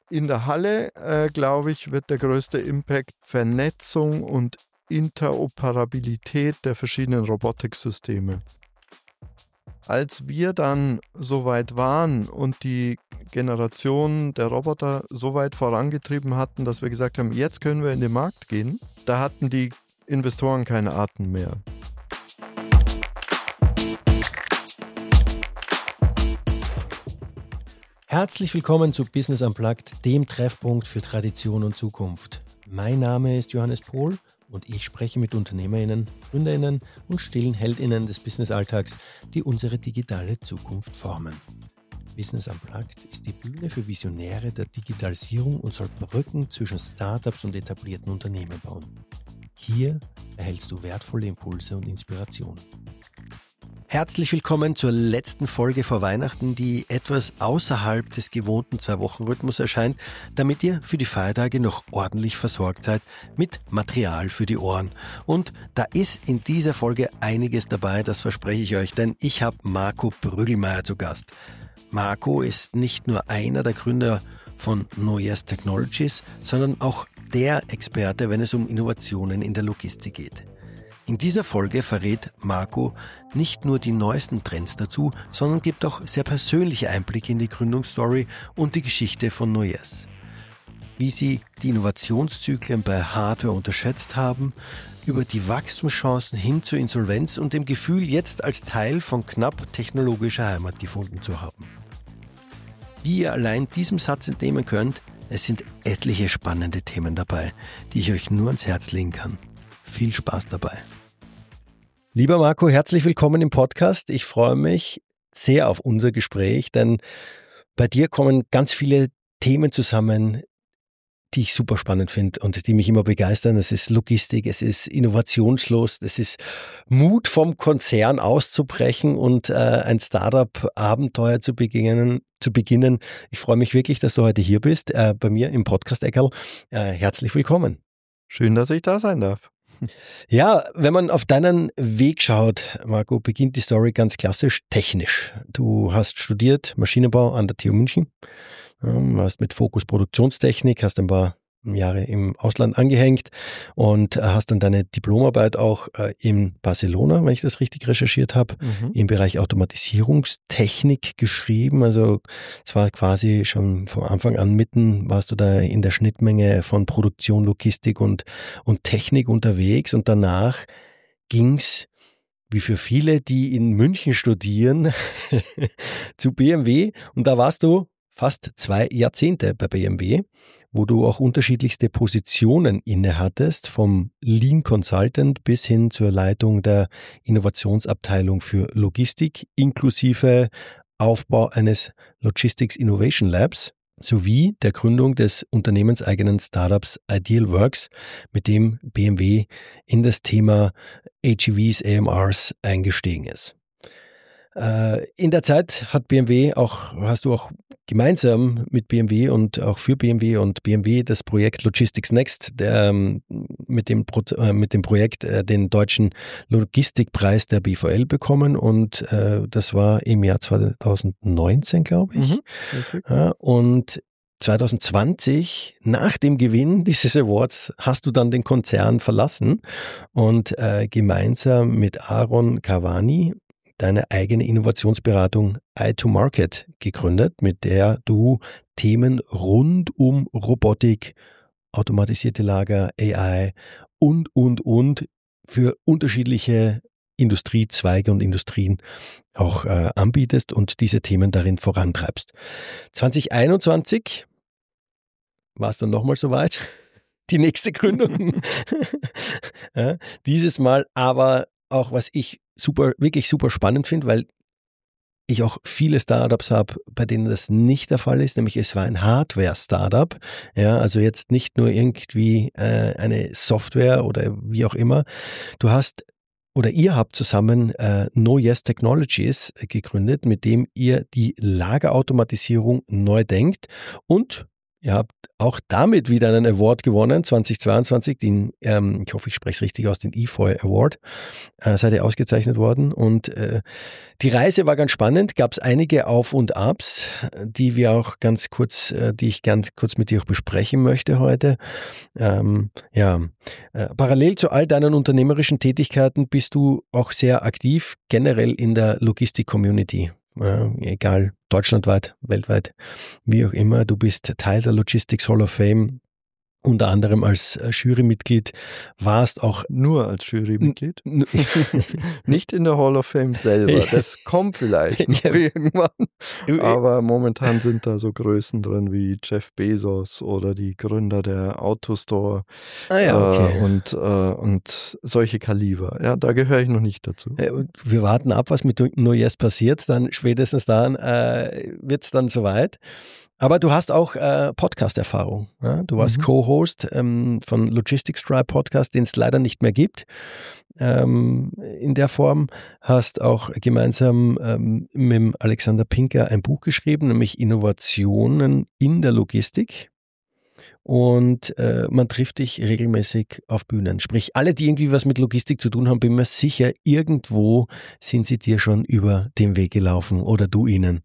In der Halle, glaube ich, wird der größte Impact Vernetzung und Interoperabilität der verschiedenen Robotiksysteme. Als wir dann soweit waren und die Generation der Roboter so weit vorangetrieben hatten, dass wir gesagt haben, jetzt können wir in den Markt gehen, da hatten die Investoren keine Atem mehr. Herzlich willkommen zu Business Unplugged, dem Treffpunkt für Tradition und Zukunft. Mein Name ist Johannes Pohl und ich spreche mit UnternehmerInnen, GründerInnen und stillen HeldInnen des Businessalltags, die unsere digitale Zukunft formen. Business Unplugged ist die Bühne für Visionäre der Digitalisierung und soll Brücken zwischen Startups und etablierten Unternehmen bauen. Hier erhältst du wertvolle Impulse und Inspirationen. Herzlich willkommen zur letzten Folge vor Weihnachten, die etwas außerhalb des gewohnten 2-Wochen-Rhythmus erscheint, damit ihr für die Feiertage noch ordentlich versorgt seid mit Material für die Ohren. Und da ist in dieser Folge einiges dabei, das verspreche ich euch, denn ich habe Marco Brüggelmeier zu Gast. Marco ist nicht nur einer der Gründer von NoYes Technologies, sondern auch der Experte, wenn es um Innovationen in der Logistik geht. In dieser Folge verrät Marco nicht nur die neuesten Trends dazu, sondern gibt auch sehr persönliche Einblicke in die Gründungsstory und die Geschichte von NoYes. Wie sie die Innovationszyklen bei Hardware unterschätzt haben, über die Wachstumschancen hin zur Insolvenz und dem Gefühl, jetzt als Teil von knapp technologischer Heimat gefunden zu haben. Wie ihr allein diesem Satz entnehmen könnt, es sind etliche spannende Themen dabei, die ich euch nur ans Herz legen kann. Viel Spaß dabei. Lieber Marco, herzlich willkommen im Podcast. Ich freue mich sehr auf unser Gespräch, denn bei dir kommen ganz viele Themen zusammen, die ich super spannend finde und die mich immer begeistern. Es ist Logistik, es ist Innovationslust, es ist Mut vom Konzern auszubrechen und ein Startup-Abenteuer zu beginnen. Ich freue mich wirklich, dass du heute hier bist, bei mir im Podcast-Eckerl. Herzlich willkommen. Schön, dass ich da sein darf. Ja, wenn man auf deinen Weg schaut, Marco, beginnt die Story ganz klassisch technisch. Du hast studiert Maschinenbau an der TU München, warst mit Fokus Produktionstechnik, hast ein paar Jahre im Ausland angehängt und hast dann deine Diplomarbeit auch in Barcelona, wenn ich das richtig recherchiert habe, im Bereich Automatisierungstechnik geschrieben. Also es war quasi schon von Anfang an warst du da in der Schnittmenge von Produktion, Logistik und Technik unterwegs und danach ging's wie für viele, die in München studieren, zu BMW und da warst du fast 2 Jahrzehnte bei BMW, wo du auch unterschiedlichste Positionen innehattest, vom Lean Consultant bis hin zur Leitung der Innovationsabteilung für Logistik, inklusive Aufbau eines Logistics Innovation Labs sowie der Gründung des unternehmenseigenen Startups Idealworks, mit dem BMW in das Thema AGVs, AMRs eingestiegen ist. In der Zeit hast du auch gemeinsam mit BMW und auch für BMW und BMW das Projekt Logistics Next, mit dem Projekt den deutschen Logistikpreis der BVL bekommen und das war im Jahr 2019, glaube ich. Richtig. Und 2020, nach dem Gewinn dieses Awards, hast du dann den Konzern verlassen und gemeinsam mit Aaron Cavani deine eigene Innovationsberatung i2Market gegründet, mit der du Themen rund um Robotik, automatisierte Lager, AI und für unterschiedliche Industriezweige und Industrien auch anbietest und diese Themen darin vorantreibst. 2021 war es dann nochmal soweit, die nächste Gründung. Ja, dieses Mal aber auch, was ich wirklich super spannend finde, weil ich auch viele Startups habe, bei denen das nicht der Fall ist, nämlich es war ein Hardware-Startup, ja, also jetzt nicht nur irgendwie eine Software oder wie auch immer. Ihr habt zusammen NoYes Technologies gegründet, mit dem ihr die Lagerautomatisierung neu denkt und Ihr habt auch damit wieder einen Award gewonnen, 2022, den, ich hoffe, ich spreche es richtig aus, den EFOI Award. Seid ihr ausgezeichnet worden. Und die Reise war ganz spannend, gab es einige Auf und Abs, die ich ganz kurz mit dir auch besprechen möchte heute. Parallel zu all deinen unternehmerischen Tätigkeiten bist du auch sehr aktiv, generell in der Logistik-Community. Egal, deutschlandweit, weltweit, wie auch immer. Du bist Teil der Logistics Hall of Fame, unter anderem als Jurymitglied, warst auch... Nur als Jurymitglied? Nicht in der Hall of Fame selber, das kommt vielleicht noch irgendwann, aber momentan sind da so Größen drin wie Jeff Bezos oder die Gründer der Autostore und solche Kaliber. Ja, da gehöre ich noch nicht dazu. Wir warten ab, was mit No Yes passiert, dann spätestens dann wird es dann soweit. Aber du hast auch Podcast-Erfahrung. Ja? Du warst Co-Host von Logistics Tribe Podcast, den es leider nicht mehr gibt in der Form. Hast auch gemeinsam mit Alexander Pinker ein Buch geschrieben, nämlich Innovationen in der Logistik. Und man trifft dich regelmäßig auf Bühnen. Sprich, alle, die irgendwie was mit Logistik zu tun haben, bin mir sicher, irgendwo sind sie dir schon über den Weg gelaufen oder du ihnen.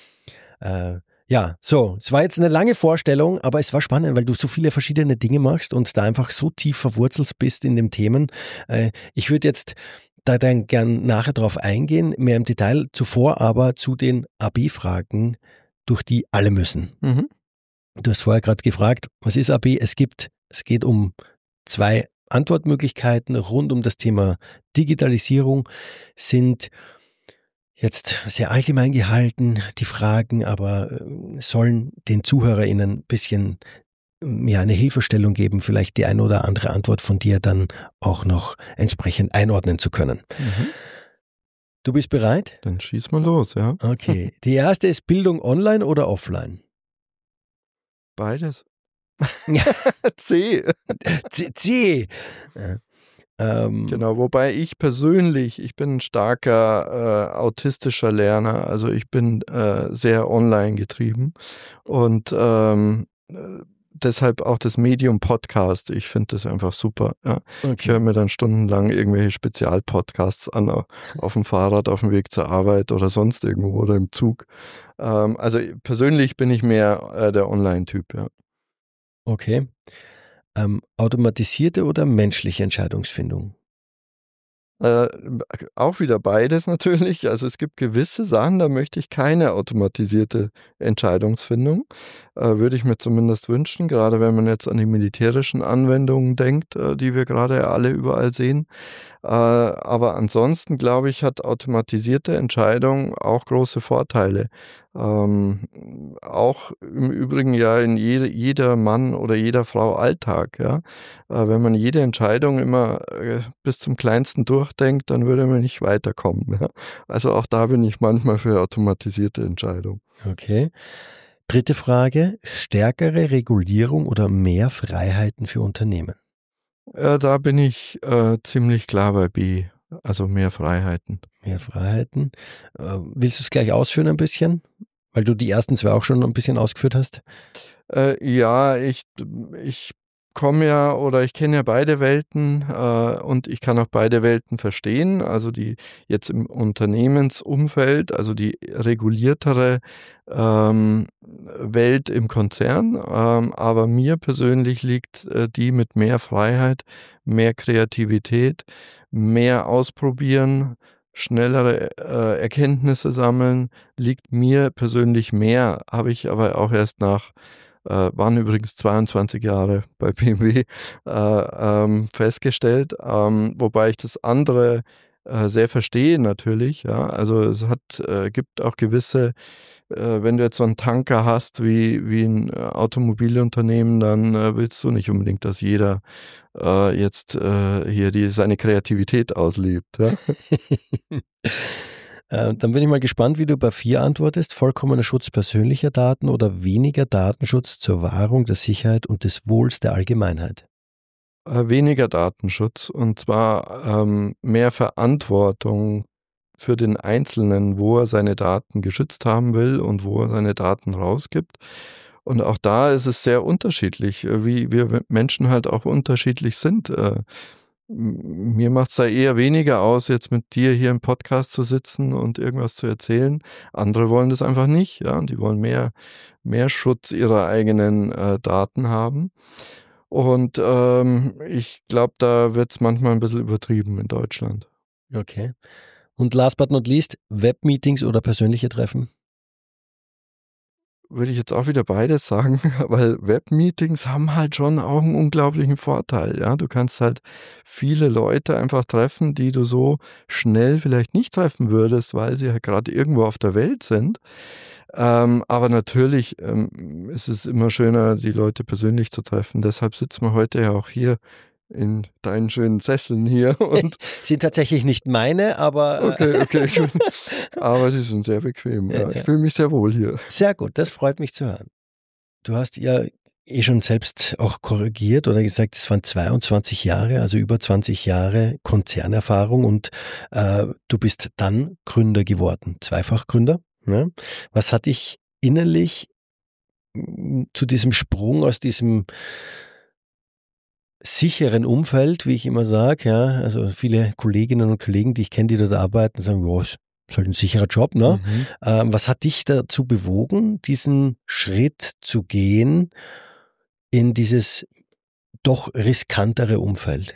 Es war jetzt eine lange Vorstellung, aber es war spannend, weil du so viele verschiedene Dinge machst und da einfach so tief verwurzelt bist in den Themen. Ich würde jetzt da dann gern nachher drauf eingehen, mehr im Detail, zuvor aber zu den AB-Fragen, durch die alle müssen. Mhm. Du hast vorher gerade gefragt, was ist AB? Es geht um 2 Antwortmöglichkeiten rund um das Thema Digitalisierung, sind jetzt sehr allgemein gehalten, die Fragen, aber sollen den ZuhörerInnen ein bisschen eine Hilfestellung geben, vielleicht die eine oder andere Antwort von dir dann auch noch entsprechend einordnen zu können. Mhm. Du bist bereit? Dann schieß mal los, ja. Okay. Die erste ist Bildung online oder offline? Beides. C. Ja. Genau, wobei ich persönlich, ich bin ein starker autistischer Lerner, also ich bin sehr online getrieben und deshalb auch das Medium Podcast, ich finde das einfach super. Ja. Okay. Ich höre mir dann stundenlang irgendwelche Spezialpodcasts an, auf dem Fahrrad, auf dem Weg zur Arbeit oder sonst irgendwo oder im Zug. Also persönlich bin ich mehr der Online-Typ, ja. Okay. Automatisierte oder menschliche Entscheidungsfindung? Auch wieder beides natürlich. Also es gibt gewisse Sachen, da möchte ich keine automatisierte Entscheidungsfindung. Würde ich mir zumindest wünschen, gerade wenn man jetzt an die militärischen Anwendungen denkt, die wir gerade alle überall sehen. Aber ansonsten, glaube ich, hat automatisierte Entscheidung auch große Vorteile. Auch im Übrigen ja in jeder Mann oder jeder Frau Alltag. Ja? Wenn man jede Entscheidung immer bis zum Kleinsten durchdenkt, dann würde man nicht weiterkommen. Ja? Also auch da bin ich manchmal für automatisierte Entscheidungen. Okay. Dritte Frage, stärkere Regulierung oder mehr Freiheiten für Unternehmen? Da bin ich ziemlich klar bei B, also mehr Freiheiten. Mehr Freiheiten. Willst du es gleich ausführen ein bisschen? Weil du die ersten 2 auch schon ein bisschen ausgeführt hast. Ja, ich komme ja oder ich kenne ja beide Welten und ich kann auch beide Welten verstehen. Also die jetzt im Unternehmensumfeld, also die reguliertere Welt im Konzern. Aber mir persönlich liegt die mit mehr Freiheit, mehr Kreativität, mehr Ausprobieren, schnellere Erkenntnisse sammeln, liegt mir persönlich mehr, habe ich aber auch erst waren übrigens 22 Jahre bei BMW festgestellt, wobei ich das andere sehr verstehe natürlich. Ja? Also es gibt auch gewisse, wenn du jetzt so einen Tanker hast wie ein Automobilunternehmen, dann willst du nicht unbedingt, dass jeder jetzt hier seine Kreativität auslebt. Ja? Dann bin ich mal gespannt, wie du bei 4 antwortest. Vollkommener Schutz persönlicher Daten oder weniger Datenschutz zur Wahrung der Sicherheit und des Wohls der Allgemeinheit? Weniger Datenschutz und zwar mehr Verantwortung für den Einzelnen, wo er seine Daten geschützt haben will und wo er seine Daten rausgibt. Und auch da ist es sehr unterschiedlich, wie wir Menschen halt auch unterschiedlich sind. Mir macht es da eher weniger aus, jetzt mit dir hier im Podcast zu sitzen und irgendwas zu erzählen. Andere wollen das einfach nicht, ja, und die wollen mehr Schutz ihrer eigenen Daten haben. Und ich glaube, da wird es manchmal ein bisschen übertrieben in Deutschland. Okay. Und last but not least, Webmeetings oder persönliche Treffen? Würde ich jetzt auch wieder beides sagen, weil Webmeetings haben halt schon auch einen unglaublichen Vorteil, ja. Du kannst halt viele Leute einfach treffen, die du so schnell vielleicht nicht treffen würdest, weil sie halt gerade irgendwo auf der Welt sind. Aber natürlich ist es immer schöner, die Leute persönlich zu treffen. Deshalb sitzen wir heute ja auch hier in deinen schönen Sesseln hier und Sind tatsächlich nicht meine, aber okay, aber die sind sehr bequem. Ja. Ich fühle mich sehr wohl hier. Sehr gut, das freut mich zu hören. Du hast ja schon selbst auch korrigiert oder gesagt, es waren 22 Jahre, also über 20 Jahre Konzernerfahrung und du bist dann Gründer geworden, Zweifachgründer. Ne? Was hat dich innerlich zu diesem Sprung aus diesem sicheren Umfeld, wie ich immer sage, ja, also viele Kolleginnen und Kollegen, die ich kenne, die dort arbeiten, sagen, ja, ist halt ein sicherer Job, ne? Was hat dich dazu bewogen, diesen Schritt zu gehen in dieses doch riskantere Umfeld?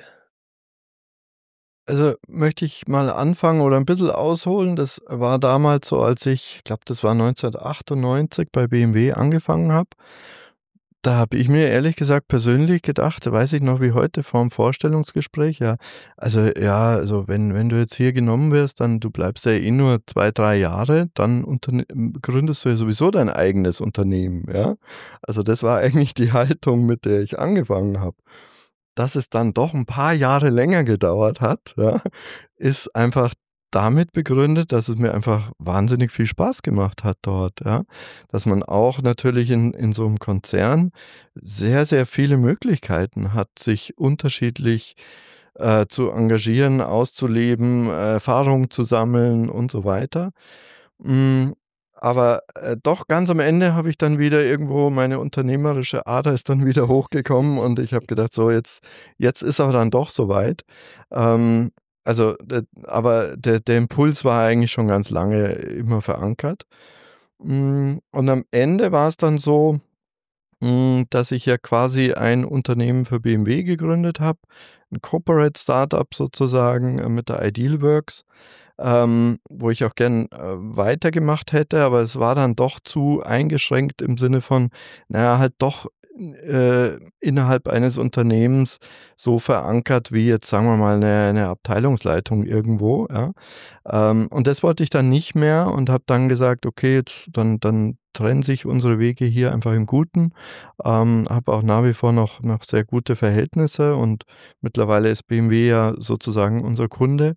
Also möchte ich mal anfangen oder ein bisschen ausholen. Das war damals so, als ich glaube, das war 1998 bei BMW angefangen habe. Da habe ich mir ehrlich gesagt persönlich gedacht, weiß ich noch wie heute vorm Vorstellungsgespräch, also wenn du jetzt hier genommen wirst, dann du bleibst ja eh nur 2, 3 Jahre, dann gründest du ja sowieso dein eigenes Unternehmen, ja? Also das war eigentlich die Haltung, mit der ich angefangen habe. Dass es dann doch ein paar Jahre länger gedauert hat, ja, ist einfach damit begründet, dass es mir einfach wahnsinnig viel Spaß gemacht hat dort, ja. Dass man auch natürlich in so einem Konzern sehr, sehr viele Möglichkeiten hat, sich unterschiedlich, zu engagieren, auszuleben, Erfahrungen zu sammeln und so weiter. Hm, aber, doch ganz am Ende habe ich dann wieder irgendwo meine unternehmerische Ader ist dann wieder hochgekommen und ich habe gedacht: „So, jetzt ist aber dann doch so weit.“ aber der Impuls war eigentlich schon ganz lange immer verankert. Und am Ende war es dann so, dass ich ja quasi ein Unternehmen für BMW gegründet habe, 'n Corporate Startup sozusagen, mit der Idealworks, wo ich auch gern, weitergemacht hätte, aber es war dann doch zu eingeschränkt im Sinne von, na ja, halt doch, innerhalb eines Unternehmens so verankert wie jetzt, sagen wir mal, 'ne Abteilungsleitung irgendwo, ja. Und das wollte ich dann nicht mehr und habe dann gesagt: „Okay, jetzt dann trennen sich unsere Wege hier einfach im Guten.“ Habe auch nach wie vor noch sehr gute Verhältnisse und mittlerweile ist BMW ja sozusagen unser Kunde.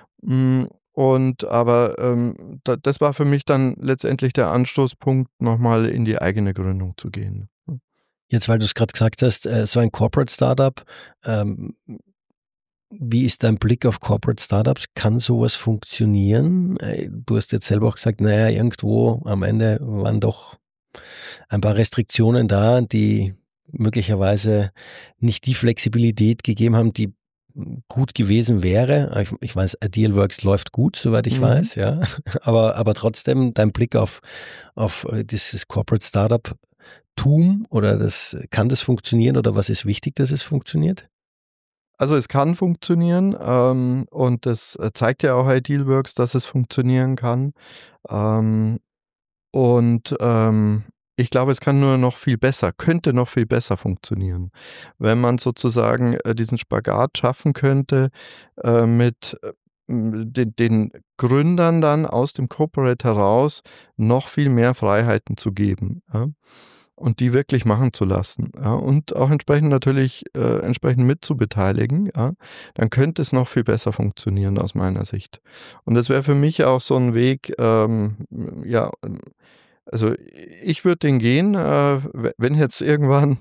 Das war für mich dann letztendlich der Anstoßpunkt, nochmal in die eigene Gründung zu gehen. Jetzt, weil du es gerade gesagt hast, so ein Corporate Startup, ähm, wie ist dein Blick auf Corporate Startups? Kann sowas funktionieren? Du hast jetzt selber auch gesagt, naja, irgendwo am Ende waren doch ein paar Restriktionen da, die möglicherweise nicht die Flexibilität gegeben haben, die gut gewesen wäre. Ich weiß, Idealworks läuft gut, soweit ich weiß, ja. Aber trotzdem dein Blick auf dieses Corporate Startup-Tum oder kann das funktionieren oder was ist wichtig, dass es funktioniert? Also es kann funktionieren, und das zeigt ja auch Idealworks, dass es funktionieren kann. Ähm, und ich glaube, es kann nur noch viel besser, könnte noch viel besser funktionieren, wenn man sozusagen diesen Spagat schaffen könnte, mit den Gründern dann aus dem Corporate heraus noch viel mehr Freiheiten zu geben, ja? Und die wirklich machen zu lassen, ja? Und auch entsprechend natürlich entsprechend mitzubeteiligen, ja? Dann könnte es noch viel besser funktionieren aus meiner Sicht. Und das wäre für mich auch so ein Weg, ja, also ich würde den gehen, wenn jetzt irgendwann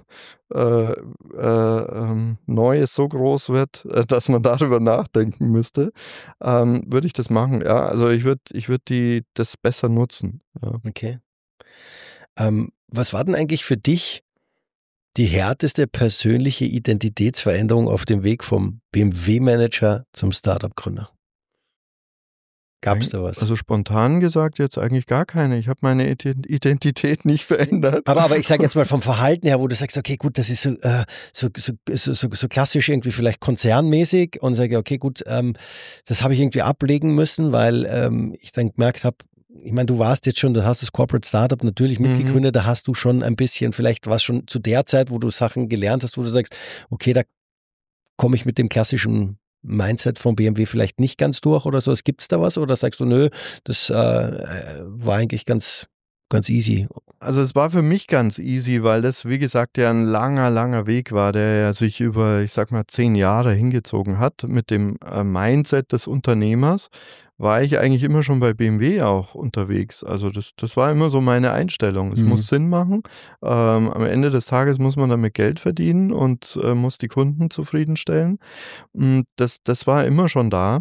Neues so groß wird, dass man darüber nachdenken müsste, würde ich das machen. Ja, also ich würde das besser nutzen. Ja. Okay. Was war denn eigentlich für dich die härteste persönliche Identitätsveränderung auf dem Weg vom BMW-Manager zum Startup-Gründer? Gab es da was? Also spontan gesagt jetzt eigentlich gar keine. Ich habe meine Identität nicht verändert. Aber ich sage jetzt mal vom Verhalten her, wo du sagst, okay, gut, das ist so klassisch irgendwie vielleicht konzernmäßig und sage, okay, gut, das habe ich irgendwie ablegen müssen, weil ich dann gemerkt habe, ich meine, du warst jetzt schon, du hast das Corporate Startup natürlich mitgegründet, da hast du schon ein bisschen, vielleicht was schon zu der Zeit, wo du Sachen gelernt hast, wo du sagst, okay, da komme ich mit dem klassischen Mindset von BMW vielleicht nicht ganz durch oder so. Gibt es da was oder sagst du, nö, das war eigentlich ganz easy? Also es war für mich ganz easy, weil das, wie gesagt, ja ein langer Weg war, der ja sich über, ich sag mal, 10 Jahre hingezogen hat. Mit dem Mindset des Unternehmers war ich eigentlich immer schon bei BMW auch unterwegs. Also das war immer so meine Einstellung. Es muss Sinn machen. Am Ende des Tages muss man damit Geld verdienen und muss die Kunden zufriedenstellen. Das war immer schon da.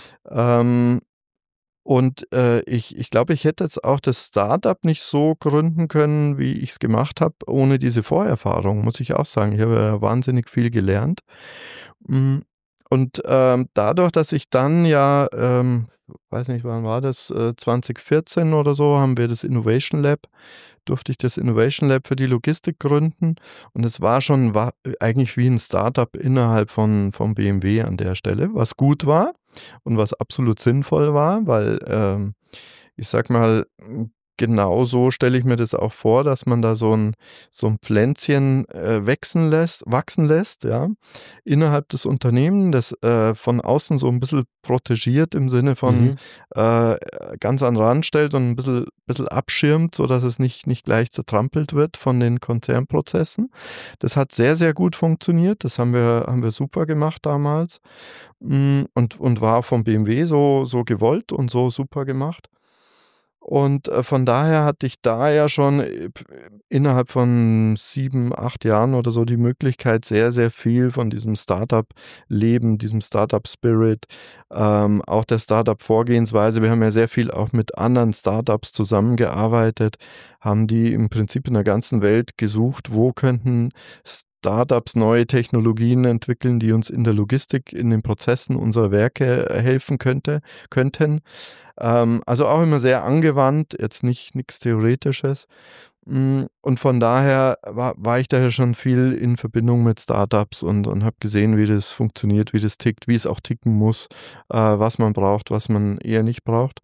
Und ich glaube, ich hätte jetzt auch das Startup nicht so gründen können, wie ich es gemacht habe, ohne diese Vorerfahrung, muss ich auch sagen. Ich habe ja wahnsinnig viel gelernt. Und dadurch, dass ich dann ja, weiß nicht, wann war das, 2014 oder so, haben wir das Innovation Lab, durfte ich das Innovation Lab für die Logistik gründen. Und es war eigentlich wie ein Startup innerhalb von BMW an der Stelle, was gut war und was absolut sinnvoll war, weil ich sag mal, genau so stelle ich mir das auch vor, dass man da so ein Pflänzchen wachsen lässt, ja, innerhalb des Unternehmens, das von außen so ein bisschen protegiert im Sinne von ganz an den Rand stellt und ein bisschen abschirmt, sodass es nicht gleich zertrampelt wird von den Konzernprozessen. Das hat sehr, sehr gut funktioniert. Das haben wir super gemacht damals und war auch vom BMW so gewollt und so super gemacht. Und von daher hatte ich da ja schon innerhalb von 7, 8 Jahren oder so die Möglichkeit, sehr, sehr viel von diesem Startup-Leben, diesem Startup-Spirit, auch der Startup-Vorgehensweise. Wir haben ja sehr viel auch mit anderen Startups zusammengearbeitet, haben die im Prinzip in der ganzen Welt gesucht, wo könnten Startups neue Technologien entwickeln, die uns in der Logistik, in den Prozessen unserer Werke helfen könnten. Also auch immer sehr angewandt, jetzt nichts Theoretisches. Und von daher war ich daher schon viel in Verbindung mit Startups und habe gesehen, wie das funktioniert, wie das tickt, wie es auch ticken muss, was man braucht, was man eher nicht braucht.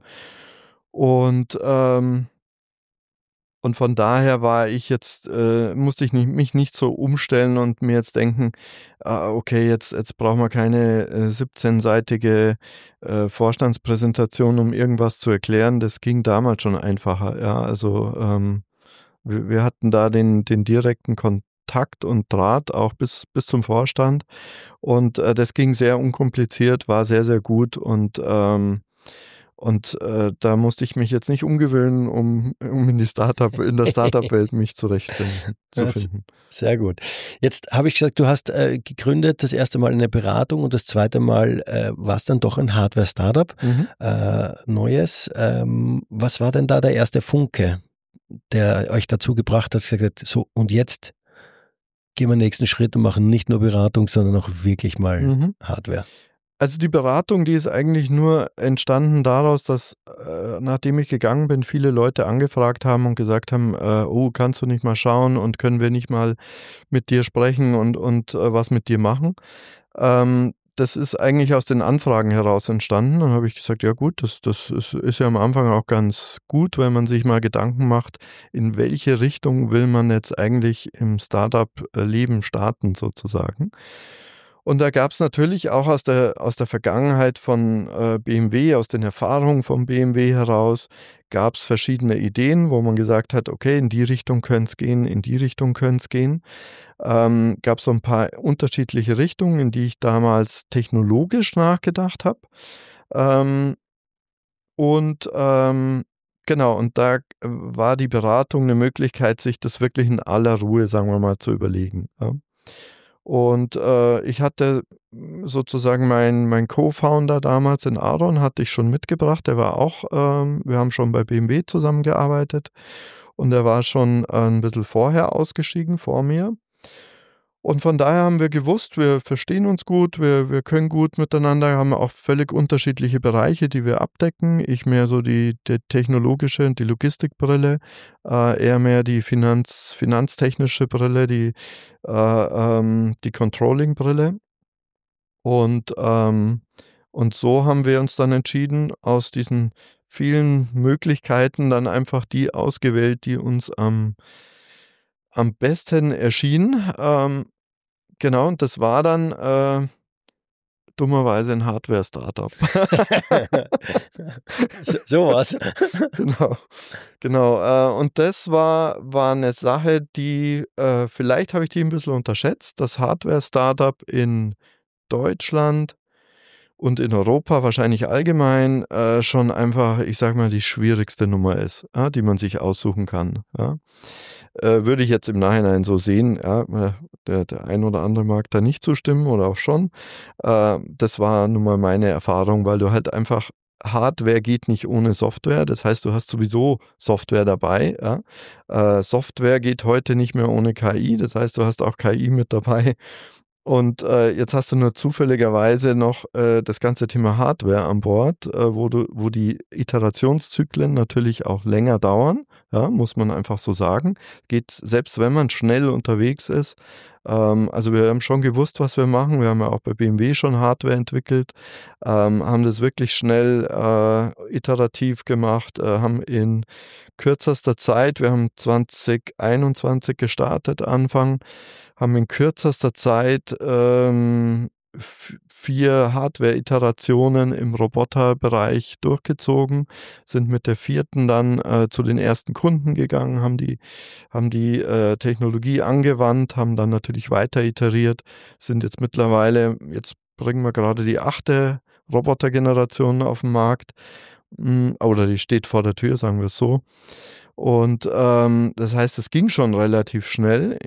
Und von daher war ich jetzt, musste ich mich nicht so umstellen und mir jetzt denken, okay, jetzt brauchen wir keine 17-seitige Vorstandspräsentation, um irgendwas zu erklären. Das ging damals schon einfacher. Ja, also wir hatten da den direkten Kontakt und Draht auch bis zum Vorstand und das ging sehr unkompliziert, war sehr, sehr gut und da musste ich mich jetzt nicht umgewöhnen, um in der Startup-Welt mich zurechtfinden zu finden. Sehr gut. Jetzt habe ich gesagt, du hast gegründet, das erste Mal eine Beratung und das zweite Mal war es dann doch ein Hardware-Startup, Neues. Was war denn da der erste Funke, der euch dazu gebracht hat, gesagt hat, so und jetzt gehen wir den nächsten Schritt und machen nicht nur Beratung, sondern auch wirklich mal Hardware? Also die Beratung, die ist eigentlich nur entstanden daraus, dass nachdem ich gegangen bin, viele Leute angefragt haben und gesagt haben, oh, kannst du nicht mal schauen und können wir nicht mal mit dir sprechen und was mit dir machen. Das ist eigentlich aus den Anfragen heraus entstanden. Dann habe ich gesagt, ja gut, das ist ja am Anfang auch ganz gut, wenn man sich mal Gedanken macht, in welche Richtung will man jetzt eigentlich im Startup-Leben starten sozusagen. Und da gab es natürlich auch aus der Vergangenheit von BMW, aus den Erfahrungen von BMW heraus, gab es verschiedene Ideen, wo man gesagt hat, okay, in die Richtung könnte es gehen, in die Richtung könnte es gehen. Gab es so ein paar unterschiedliche Richtungen, in die ich damals technologisch nachgedacht habe. Genau, und da war die Beratung eine Möglichkeit, sich das wirklich in aller Ruhe, sagen wir mal, zu überlegen. Ja. Und ich hatte sozusagen mein Co-Founder damals in Aaron, hatte ich schon mitgebracht. Der war auch, wir haben schon bei BMW zusammengearbeitet. und er war schon ein bisschen vorher ausgestiegen, vor mir. Und von daher haben wir gewusst, wir verstehen uns gut, wir können gut miteinander, haben auch völlig unterschiedliche Bereiche, die wir abdecken. Ich mehr so die technologische und die Logistikbrille, er mehr die finanztechnische Brille, die Controlling-Brille. Und so haben wir uns dann entschieden, aus diesen vielen Möglichkeiten dann einfach die ausgewählt, die uns am besten erschien. Genau, und das war dann dummerweise ein Hardware-Startup. Sowas. Genau. Und das war eine Sache, die, vielleicht habe ich die ein bisschen unterschätzt, das Hardware-Startup in Deutschland und in Europa wahrscheinlich allgemein schon einfach, ich sag mal, die schwierigste Nummer ist, ja, die man sich aussuchen kann. Ja. Würde ich jetzt im Nachhinein so sehen, ja, der ein oder andere mag da nicht zustimmen oder auch schon. Das war nun mal meine Erfahrung, weil du halt einfach Hardware geht nicht ohne Software, das heißt, du hast sowieso Software dabei. Ja. Software geht heute nicht mehr ohne KI, das heißt, du hast auch KI mit dabei. Und jetzt hast du nur zufälligerweise noch das ganze Thema Hardware an Bord, wo die Iterationszyklen natürlich auch länger dauern, ja, muss man einfach so sagen. Geht, selbst wenn man schnell unterwegs ist. Also wir haben schon gewusst, was wir machen. Wir haben ja auch bei BMW schon Hardware entwickelt, haben das wirklich schnell iterativ gemacht, haben in kürzester Zeit, wir haben 2021 gestartet, Anfang, haben in kürzester Zeit 4 Hardware-Iterationen im Roboterbereich durchgezogen, sind mit der 4. dann zu den ersten Kunden gegangen, haben die Technologie angewandt, haben dann natürlich weiter iteriert, sind jetzt mittlerweile, jetzt bringen wir gerade die 8. Robotergeneration auf den Markt, oder die steht vor der Tür, sagen wir es so. Und das heißt, es ging schon relativ schnell.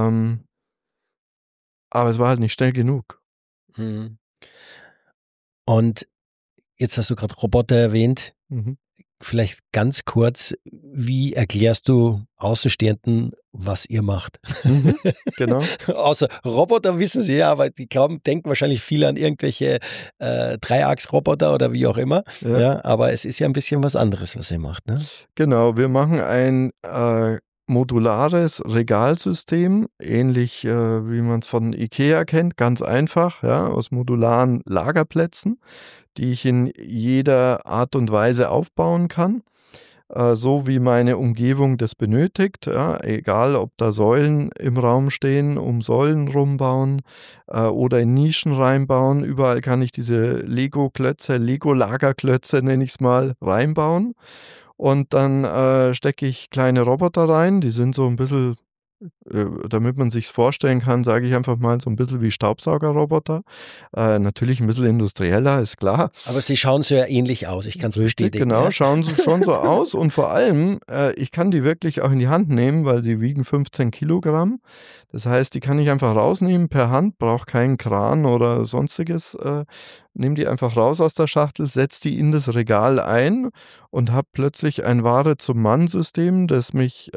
Aber es war halt nicht schnell genug. Mhm. Und jetzt hast du gerade Roboter erwähnt. Mhm. Vielleicht ganz kurz, wie erklärst du Außenstehenden, was ihr macht? Genau. Außer Roboter wissen sie ja, aber die denken wahrscheinlich viele an irgendwelche Dreiachs-Roboter oder wie auch immer. Ja. Ja, aber es ist ja ein bisschen was anderes, was ihr macht, ne? Genau, wir machen ein modulares Regalsystem, ähnlich wie man es von IKEA kennt, ganz einfach, ja, aus modularen Lagerplätzen, die ich in jeder Art und Weise aufbauen kann, so wie meine Umgebung das benötigt, ja, egal ob da Säulen im Raum stehen, um Säulen rumbauen oder in Nischen reinbauen, überall kann ich diese Lego-Klötze, Lego-Lagerklötze nenne ich es mal, reinbauen. Und dann stecke ich kleine Roboter rein, die sind so ein bisschen, damit man sich's vorstellen kann, sage ich einfach mal, so ein bisschen wie Staubsaugerroboter. Natürlich ein bisschen industrieller, ist klar. Aber sie schauen so ja ähnlich aus, ich kann es bestätigen. Genau, ja. schauen sie schon so aus. Und vor allem, ich kann die wirklich auch in die Hand nehmen, weil sie wiegen 15 Kilogramm. Das heißt, die kann ich einfach rausnehmen per Hand, brauche keinen Kran oder sonstiges. Nehme die einfach raus aus der Schachtel, setze die in das Regal ein und habe plötzlich ein Ware-zum-Mann-System, das mich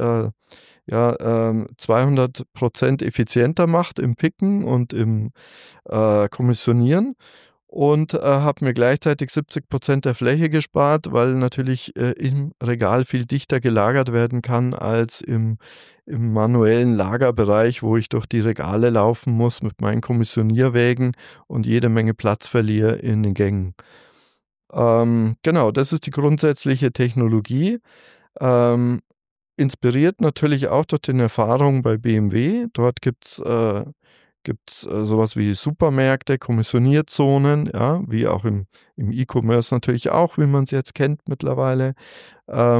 200% effizienter macht im Picken und im Kommissionieren und habe mir gleichzeitig 70% der Fläche gespart, weil natürlich im Regal viel dichter gelagert werden kann als im manuellen Lagerbereich, wo ich durch die Regale laufen muss mit meinen Kommissionierwägen und jede Menge Platz verliere in den Gängen. Genau, das ist die grundsätzliche Technologie. Inspiriert natürlich auch durch den Erfahrungen bei BMW. Dort gibt's sowas wie Supermärkte, Kommissionierzonen, ja, wie auch im E-Commerce natürlich auch, wie man es jetzt kennt mittlerweile.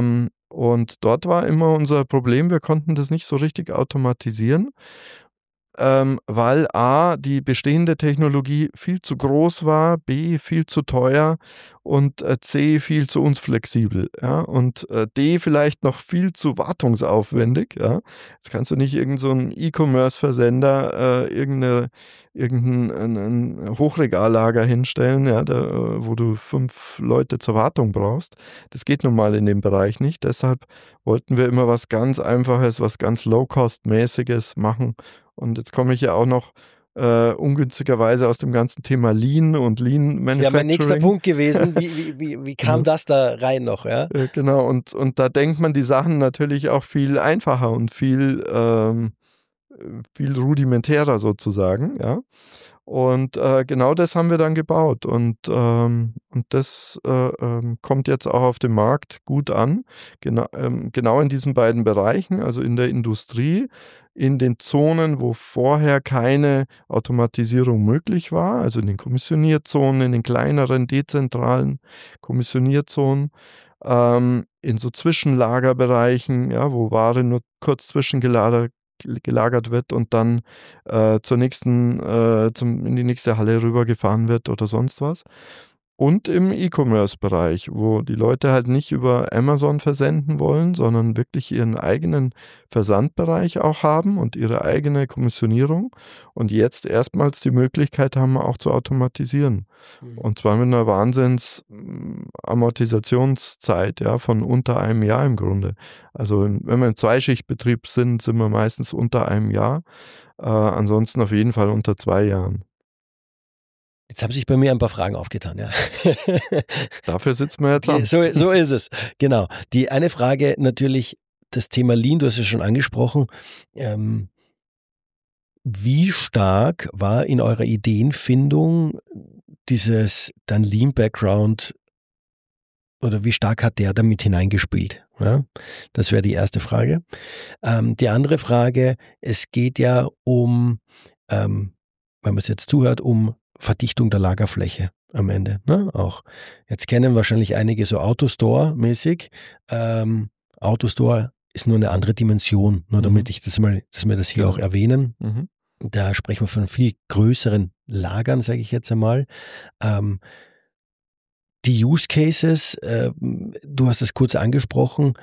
Und dort war immer unser Problem, wir konnten das nicht so richtig automatisieren. weil A, die bestehende Technologie viel zu groß war, B, viel zu teuer und C, viel zu unflexibel. Ja? Und D, vielleicht noch viel zu wartungsaufwendig. Ja? Jetzt kannst du nicht irgend so einen E-Commerce-Versender irgendein Hochregallager hinstellen, ja, wo du 5 Leute zur Wartung brauchst. Das geht nun mal in dem Bereich nicht. Deshalb wollten wir immer was ganz Einfaches, was ganz Low-Cost-mäßiges machen. Und jetzt komme ich ja auch noch ungünstigerweise aus dem ganzen Thema Lean und Lean Manufacturing. Das wäre mein nächster Punkt gewesen. Wie kam das da rein noch? Ja? Genau, und da denkt man die Sachen natürlich auch viel einfacher und viel rudimentärer sozusagen. Ja? Und genau das haben wir dann gebaut. Und das kommt jetzt auch auf dem Markt gut an. Genau in diesen beiden Bereichen, also in der Industrie, in den Zonen, wo vorher keine Automatisierung möglich war, also in den Kommissionierzonen, in den kleineren, dezentralen Kommissionierzonen, in so Zwischenlagerbereichen, ja, wo Ware nur kurz zwischengelagert wird und dann in die nächste Halle rübergefahren wird oder sonst was. Und im E-Commerce-Bereich, wo die Leute halt nicht über Amazon versenden wollen, sondern wirklich ihren eigenen Versandbereich auch haben und ihre eigene Kommissionierung und jetzt erstmals die Möglichkeit haben, auch zu automatisieren. Und zwar mit einer Wahnsinns-Amortisationszeit, ja, von unter einem Jahr im Grunde. Also wenn wir im Zweischichtbetrieb sind wir meistens unter einem Jahr, ansonsten auf jeden Fall unter 2 Jahren. Jetzt haben sich bei mir ein paar Fragen aufgetan, ja. Dafür sitzen wir jetzt an. So ist es, genau. Die eine Frage natürlich, das Thema Lean, du hast es schon angesprochen. Wie stark war in eurer Ideenfindung dieses dann Lean-Background oder wie stark hat der damit hineingespielt? Ja, das wäre die erste Frage. Die andere Frage, es geht ja um, wenn man es jetzt zuhört, um Verdichtung der Lagerfläche am Ende. Ne? Auch jetzt kennen wahrscheinlich einige so Autostore-mäßig. Autostore ist nur eine andere Dimension, nur damit dass wir das hier auch erwähnen. Da sprechen wir von viel größeren Lagern, sage ich jetzt einmal. Die Use Cases, du hast es kurz angesprochen,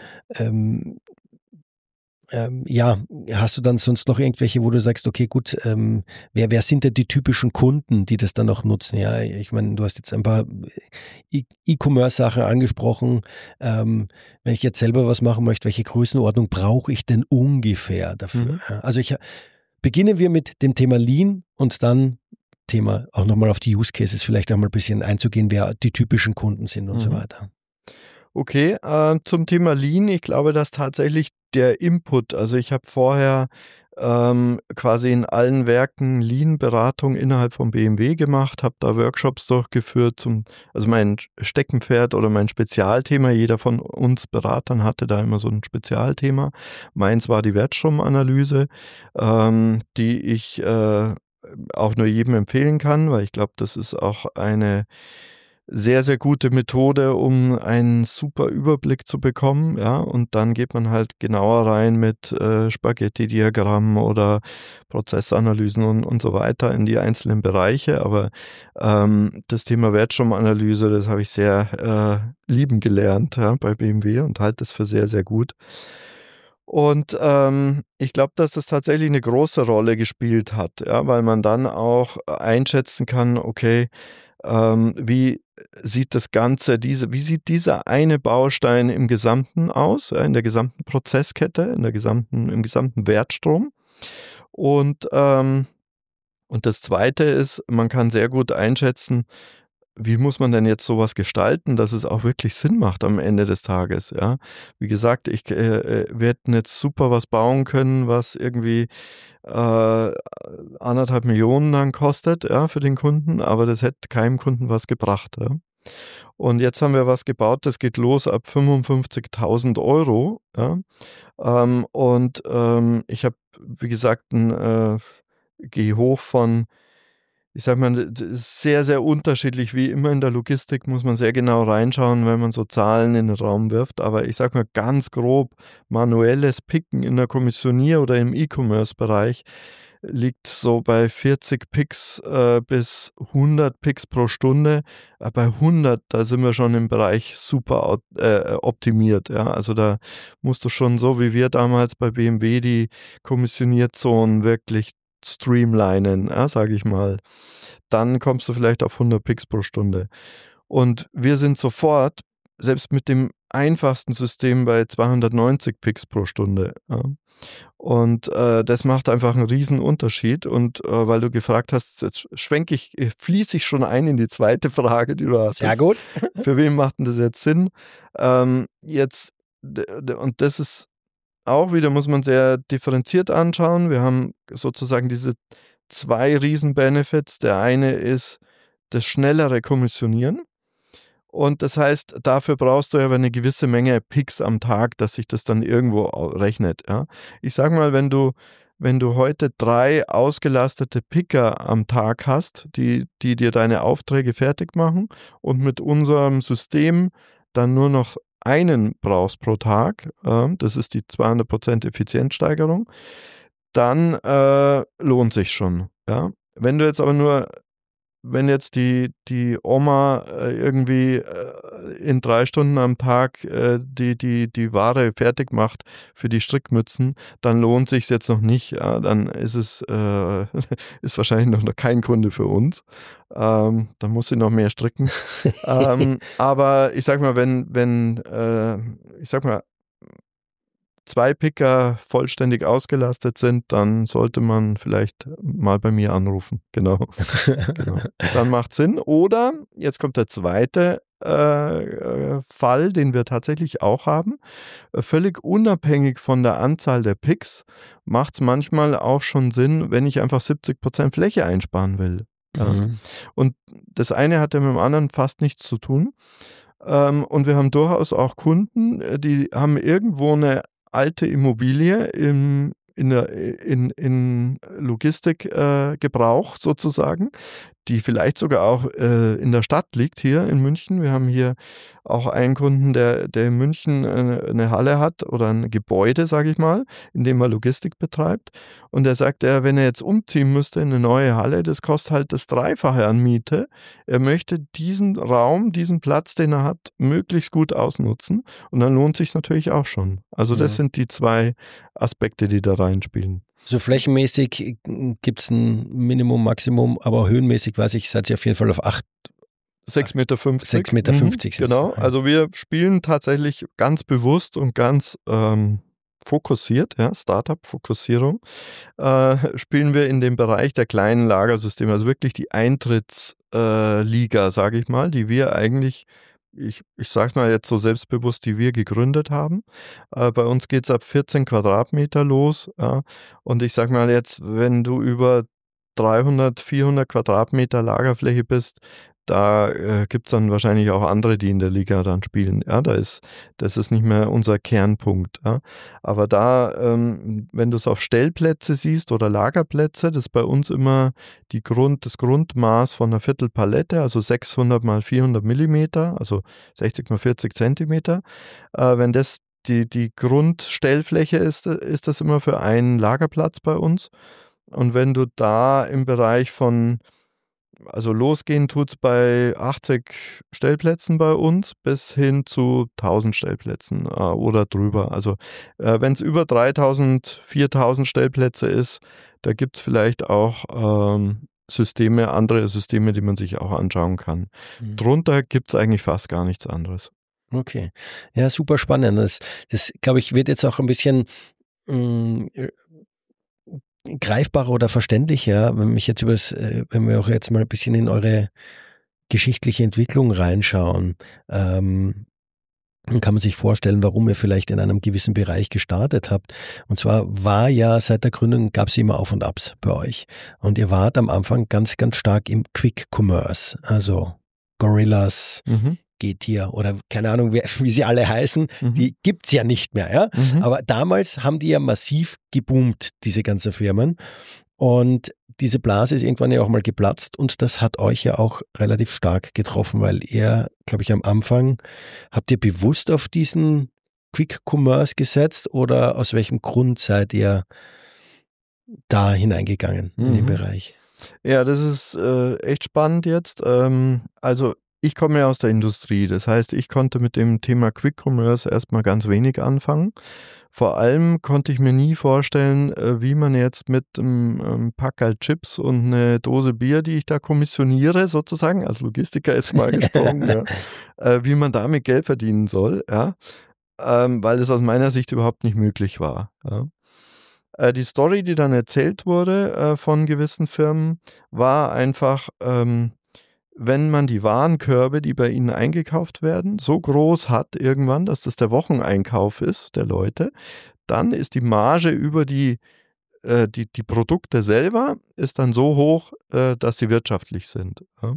hast du dann sonst noch irgendwelche, wo du sagst, okay, gut, wer sind denn die typischen Kunden, die das dann noch nutzen? Ja, ich meine, du hast jetzt ein paar E-Commerce-Sachen angesprochen. Wenn ich jetzt selber was machen möchte, welche Größenordnung brauche ich denn ungefähr dafür? Also beginnen wir mit dem Thema Lean und dann Thema auch nochmal auf die Use Cases vielleicht einmal ein bisschen einzugehen, wer die typischen Kunden sind und so weiter. Okay, zum Thema Lean, ich glaube, dass tatsächlich der Input, also ich habe vorher quasi in allen Werken Lean-Beratung innerhalb von BMW gemacht, habe da Workshops durchgeführt, also mein Steckenpferd oder mein Spezialthema, jeder von uns Beratern hatte da immer so ein Spezialthema. Meins war die Wertstromanalyse, die ich auch nur jedem empfehlen kann, weil ich glaube, das ist auch eine sehr, sehr gute Methode, um einen super Überblick zu bekommen, ja, und dann geht man halt genauer rein mit Spaghetti-Diagrammen oder Prozessanalysen und so weiter in die einzelnen Bereiche, aber das Thema Wertstromanalyse, das habe ich sehr lieben gelernt, ja, bei BMW und halte das für sehr, sehr gut. Und ich glaube, dass das tatsächlich eine große Rolle gespielt hat, ja, weil man dann auch einschätzen kann, okay, wie sieht das Ganze, wie sieht dieser eine Baustein im Gesamten aus, in der gesamten Prozesskette, im gesamten Wertstrom. Und das Zweite ist, man kann sehr gut einschätzen, wie muss man denn jetzt sowas gestalten, dass es auch wirklich Sinn macht am Ende des Tages, ja. Wie gesagt, wir hätten jetzt super was bauen können, was irgendwie 1,5 Millionen dann kostet, ja, für den Kunden, aber das hätte keinem Kunden was gebracht, ja. Und jetzt haben wir was gebaut, das geht los ab 55.000 €, ja. Ich habe, wie gesagt, gehe hoch von, ich sag mal, das ist sehr, sehr unterschiedlich. Wie immer in der Logistik muss man sehr genau reinschauen, wenn man so Zahlen in den Raum wirft. Aber ich sag mal ganz grob, manuelles Picken in der Kommissionier- oder im E-Commerce-Bereich liegt so bei 40 Picks bis 100 Picks pro Stunde. Bei 100, da sind wir schon im Bereich super optimiert. Ja? Also da musst du schon so wie wir damals bei BMW die Kommissionierzonen wirklich streamlinen, ja, sage ich mal. Dann kommst du vielleicht auf 100 Picks pro Stunde. Und wir sind sofort, selbst mit dem einfachsten System, bei 290 Picks pro Stunde. Ja. Und das macht einfach einen riesen Unterschied. Und weil du gefragt hast, jetzt fließe ich schon ein in die zweite Frage, die du hast. Sehr gut. Für wen macht denn das jetzt Sinn? Und das ist auch wieder, muss man sehr differenziert anschauen. Wir haben sozusagen diese 2 Riesen-Benefits. Der eine ist das schnellere Kommissionieren. Und das heißt, dafür brauchst du ja eine gewisse Menge Picks am Tag, dass sich das dann irgendwo rechnet. Ja. Ich sage mal, wenn du heute 3 ausgelastete Picker am Tag hast, die dir deine Aufträge fertig machen und mit unserem System dann nur noch einen brauchst pro Tag, das ist die 200% Effizienzsteigerung, dann lohnt sich schon. Ja. Wenn jetzt die Oma irgendwie in 3 Stunden am Tag die Ware fertig macht für die Strickmützen, dann lohnt sich jetzt noch nicht. Ja, dann ist es ist wahrscheinlich noch kein Kunde für uns. Dann muss sie noch mehr stricken. Aber ich sag mal, wenn 2 Picker vollständig ausgelastet sind, dann sollte man vielleicht mal bei mir anrufen. Genau. Dann macht Sinn. Oder, jetzt kommt der zweite Fall, den wir tatsächlich auch haben. Völlig unabhängig von der Anzahl der Picks macht es manchmal auch schon Sinn, wenn ich einfach 70% Fläche einsparen will. Mhm. Und das eine hat ja mit dem anderen fast nichts zu tun. Und wir haben durchaus auch Kunden, die haben irgendwo eine alte Immobilie in Logistikgebrauch sozusagen, die vielleicht sogar auch in der Stadt liegt, hier in München. Wir haben hier auch einen Kunden, der in München eine Halle hat oder ein Gebäude, sage ich mal, in dem er Logistik betreibt. Und er sagt, wenn er jetzt umziehen müsste in eine neue Halle, das kostet halt das Dreifache an Miete. Er möchte diesen Raum, diesen Platz, den er hat, möglichst gut ausnutzen. Und dann lohnt sich natürlich auch schon. Also das sind die 2 Aspekte, die da reinspielen. So flächenmäßig gibt es ein Minimum, Maximum, aber höhenmäßig weiß ich, seid ihr auf jeden Fall auf 6,50 Meter. 6,50 Meter. Genau, also wir spielen tatsächlich ganz bewusst und ganz fokussiert, ja, Startup-Fokussierung, spielen wir in dem Bereich der kleinen Lagersysteme, also wirklich die Eintrittsliga, sage ich mal, die wir eigentlich, ich sage es mal jetzt so selbstbewusst, die wir gegründet haben. Bei uns geht es ab 14 Quadratmeter los. Ja. Und ich sage mal jetzt, wenn du über 300, 400 Quadratmeter Lagerfläche bist, da gibt es dann wahrscheinlich auch andere, die in der Liga dann spielen. Ja, das ist nicht mehr unser Kernpunkt. Ja. Aber da, wenn du es auf Stellplätze siehst oder Lagerplätze, das ist bei uns immer das Grundmaß von einer Viertelpalette, also 600 mal 400 Millimeter, also 60 mal 40 Zentimeter. Wenn das die Grundstellfläche ist das immer für einen Lagerplatz bei uns. Und wenn du da im Bereich von, also losgehen tut es bei 80 Stellplätzen bei uns bis hin zu 1000 Stellplätzen oder drüber. Also wenn es über 3000, 4000 Stellplätze ist, da gibt es vielleicht auch andere Systeme, die man sich auch anschauen kann. Mhm. Drunter gibt es eigentlich fast gar nichts anderes. Okay. Ja, super spannend. Das glaube ich, wird jetzt auch ein bisschen greifbarer oder verständlicher, wenn wir auch jetzt mal ein bisschen in eure geschichtliche Entwicklung reinschauen, dann kann man sich vorstellen, warum ihr vielleicht in einem gewissen Bereich gestartet habt. Und zwar war ja seit der Gründung gab es immer Auf und Abs bei euch. Und ihr wart am Anfang ganz, ganz stark im Quick Commerce, also Gorillas, Getir oder keine Ahnung, wie sie alle heißen, die gibt's ja nicht mehr. Ja? Aber damals haben die ja massiv geboomt, diese ganzen Firmen. Und diese Blase ist irgendwann ja auch mal geplatzt und das hat euch ja auch relativ stark getroffen, weil ihr, glaube ich, am Anfang, habt ihr bewusst auf diesen Quick Commerce gesetzt oder aus welchem Grund seid ihr da hineingegangen in den Bereich? Ja, das ist echt spannend jetzt. Also ich komme ja aus der Industrie, das heißt, ich konnte mit dem Thema Quick Commerce erstmal ganz wenig anfangen. Vor allem konnte ich mir nie vorstellen, wie man jetzt mit einem Packerl Chips und eine Dose Bier, die ich da kommissioniere, sozusagen, als Logistiker jetzt mal gesprochen, ja, wie man damit Geld verdienen soll, ja, weil es aus meiner Sicht überhaupt nicht möglich war. Ja. Die Story, die dann erzählt wurde von gewissen Firmen, war einfach, wenn man die Warenkörbe, die bei ihnen eingekauft werden, so groß hat irgendwann, dass das der Wocheneinkauf ist der Leute, dann ist die Marge über die Produkte selber ist dann so hoch, dass sie wirtschaftlich sind. Ja.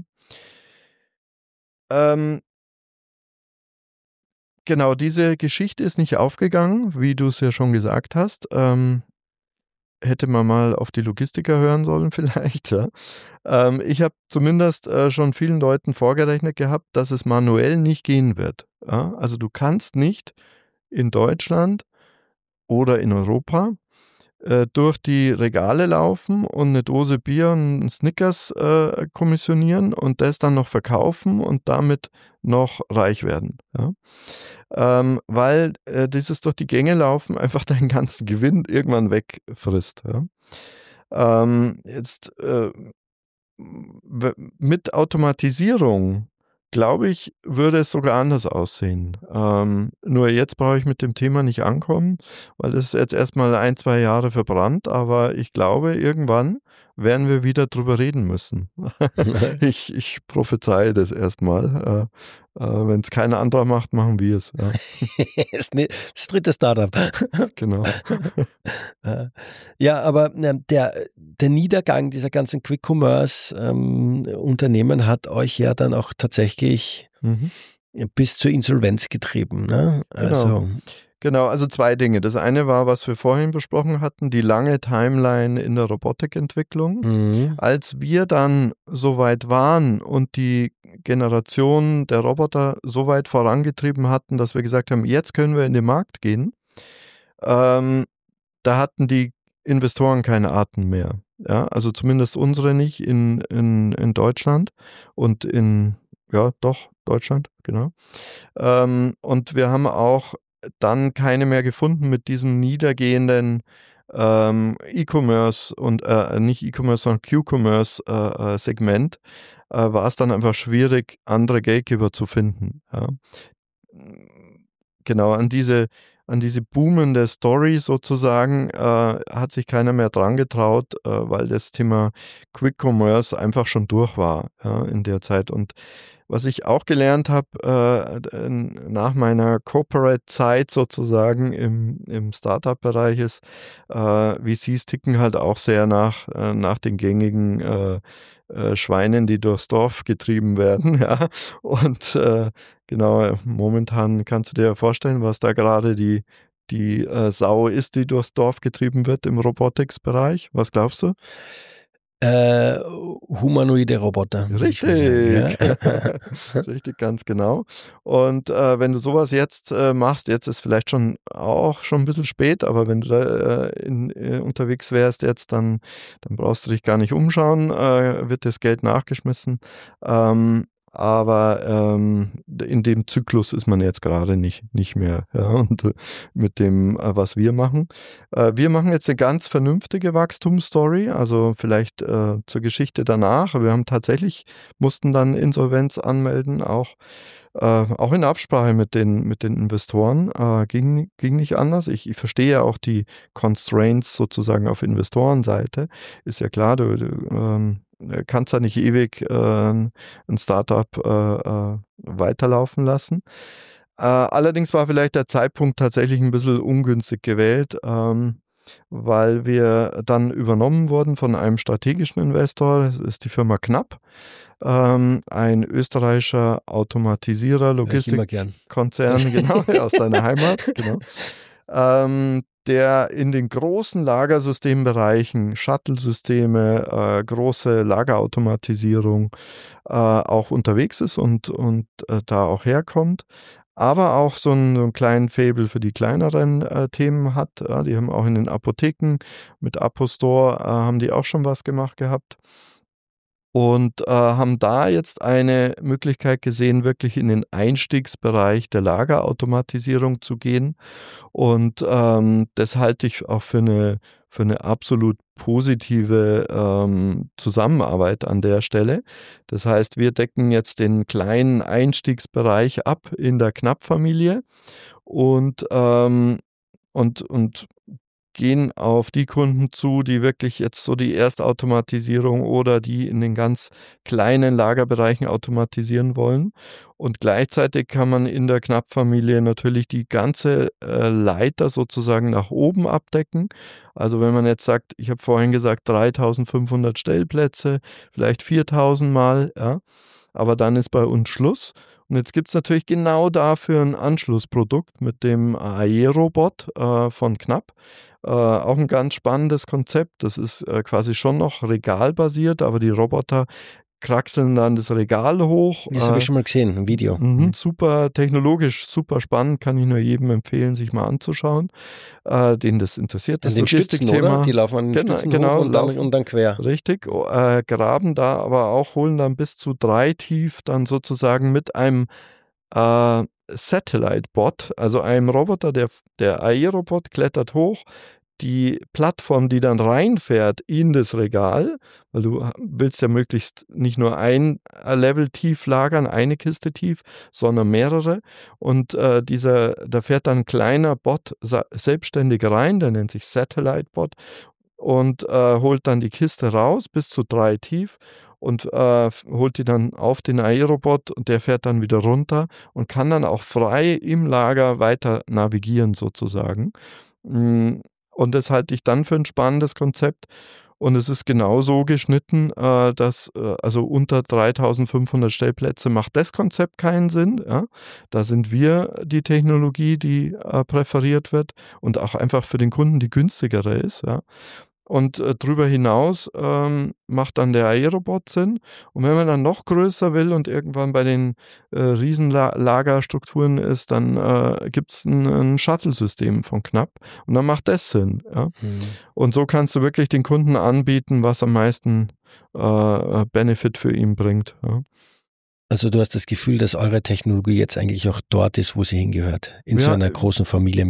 Genau, diese Geschichte ist nicht aufgegangen, wie du es ja schon gesagt hast. Hätte man mal auf die Logistiker hören sollen vielleicht. Ja. Ich habe zumindest schon vielen Leuten vorgerechnet gehabt, dass es manuell nicht gehen wird. Ja. Also du kannst nicht in Deutschland oder in Europa durch die Regale laufen und eine Dose Bier und einen Snickers kommissionieren und das dann noch verkaufen und damit noch reich werden. Ja. Weil dieses durch die Gänge laufen einfach deinen ganzen Gewinn irgendwann wegfrisst. Ja. Jetzt mit Automatisierung, glaube ich, würde es sogar anders aussehen. Nur jetzt brauche ich mit dem Thema nicht ankommen, weil es jetzt erstmal 1, 2 Jahre verbrannt, aber ich glaube, irgendwann werden wir wieder drüber reden müssen. Ich prophezeie das erstmal. Wenn es keiner anderer macht, machen wir es. Ja. Das dritte Startup. Genau. Ja, aber der Niedergang dieser ganzen Quick-Commerce-Unternehmen hat euch ja dann auch tatsächlich bis zur Insolvenz getrieben. Ne? Genau, also 2 Dinge. Das eine war, was wir vorhin besprochen hatten, die lange Timeline in der Robotikentwicklung. Als wir dann so weit waren und die Generation der Roboter so weit vorangetrieben hatten, dass wir gesagt haben, jetzt können wir in den Markt gehen, da hatten die Investoren keine Atem mehr. Ja, also zumindest unsere nicht in Deutschland und Deutschland, genau. Und wir haben auch dann keine mehr gefunden mit diesem niedergehenden E-Commerce und nicht E-Commerce, sondern Q-Commerce-Segment, war es dann einfach schwierig, andere Gatekeeper zu finden. Ja. Genau, an diese boomende Story sozusagen hat sich keiner mehr dran getraut, weil das Thema Quick Commerce einfach schon durch war in der Zeit. Und was ich auch gelernt habe nach meiner Corporate-Zeit sozusagen im Startup-Bereich ist, VCs ticken halt auch sehr nach den gängigen Schweinen, die durchs Dorf getrieben werden. Ja. Und genau, momentan kannst du dir vorstellen, was da gerade die Sau ist, die durchs Dorf getrieben wird im Robotics-Bereich. Was glaubst du? Humanoide Roboter. Richtig, ja? Richtig, ganz genau. Und wenn du sowas jetzt machst, jetzt ist vielleicht schon ein bisschen spät, aber wenn du da unterwegs wärst jetzt, dann brauchst du dich gar nicht umschauen, wird das Geld nachgeschmissen. Aber in dem Zyklus ist man jetzt gerade nicht mehr. Ja, und mit dem, was wir machen. Wir machen jetzt eine ganz vernünftige Wachstumsstory, also vielleicht zur Geschichte danach. Wir haben mussten dann Insolvenz anmelden, auch in Absprache mit den Investoren. Ging nicht anders. Ich verstehe ja auch die Constraints sozusagen auf Investorenseite. Ist ja klar, du kannst da nicht ewig ein Startup weiterlaufen lassen. Allerdings war vielleicht der Zeitpunkt tatsächlich ein bisschen ungünstig gewählt, weil wir dann übernommen wurden von einem strategischen Investor, das ist die Firma Knapp, ein österreichischer Automatisierer, Logistikkonzern, genau, aus deiner Heimat, genau. Der in den großen Lagersystembereichen, Shuttle-Systeme, große Lagerautomatisierung auch unterwegs ist und da auch herkommt. aber auch so einen kleinen Faible für die kleineren Themen hat. Die haben auch in den Apotheken mit Apostore haben die auch schon was gemacht gehabt. Und haben da jetzt eine Möglichkeit gesehen, wirklich in den Einstiegsbereich der Lagerautomatisierung zu gehen. Und das halte ich auch für eine absolut positive Zusammenarbeit an der Stelle. Das heißt, wir decken jetzt den kleinen Einstiegsbereich ab in der Knapp-Familie und gehen auf die Kunden zu, die wirklich jetzt so die Erstautomatisierung oder die in den ganz kleinen Lagerbereichen automatisieren wollen. Und gleichzeitig kann man in der Knapp-Familie natürlich die ganze Leiter sozusagen nach oben abdecken. Also wenn man jetzt sagt, ich habe vorhin gesagt 3.500 Stellplätze, vielleicht 4.000 Mal, ja, aber dann ist bei uns Schluss. Und jetzt gibt es natürlich genau dafür ein Anschlussprodukt mit dem AI-Robot von Knapp. Auch ein ganz spannendes Konzept. Das ist quasi schon noch regalbasiert, aber die Roboter kraxeln dann das Regal hoch. Das habe ich schon mal gesehen, ein Video. Super technologisch, super spannend, kann ich nur jedem empfehlen, sich mal anzuschauen, den das interessiert. Das Logistikthema. Oder? Die laufen an den Stützen hoch und dann quer. Richtig, graben da aber auch, holen dann bis zu 3 tief dann sozusagen mit einem Satellite-Bot, also einem Roboter, der AI-Robot klettert hoch, die Plattform, die dann reinfährt in das Regal, weil du willst ja möglichst nicht nur ein Level tief lagern, eine Kiste tief, sondern mehrere. Und da fährt dann ein kleiner Bot selbstständig rein, der nennt sich Satellite-Bot und holt dann die Kiste raus bis zu 3 tief und holt die dann auf den AI-Robot und der fährt dann wieder runter und kann dann auch frei im Lager weiter navigieren sozusagen. Und das halte ich dann für ein spannendes Konzept. Und es ist genau so geschnitten, dass also unter 3.500 Stellplätze macht das Konzept keinen Sinn. Ja? Da sind wir die Technologie, die präferiert wird und auch einfach für den Kunden die günstigere ist. Ja? Und darüber hinaus macht dann der AI-Robot Sinn. Und wenn man dann noch größer will und irgendwann bei den Riesenlagerstrukturen ist, dann gibt es ein Shuttle-System von Knapp. Und dann macht das Sinn. Ja? Und so kannst du wirklich den Kunden anbieten, was am meisten Benefit für ihn bringt. Ja? Also du hast das Gefühl, dass eure Technologie jetzt eigentlich auch dort ist, wo sie hingehört. In so einer großen Familie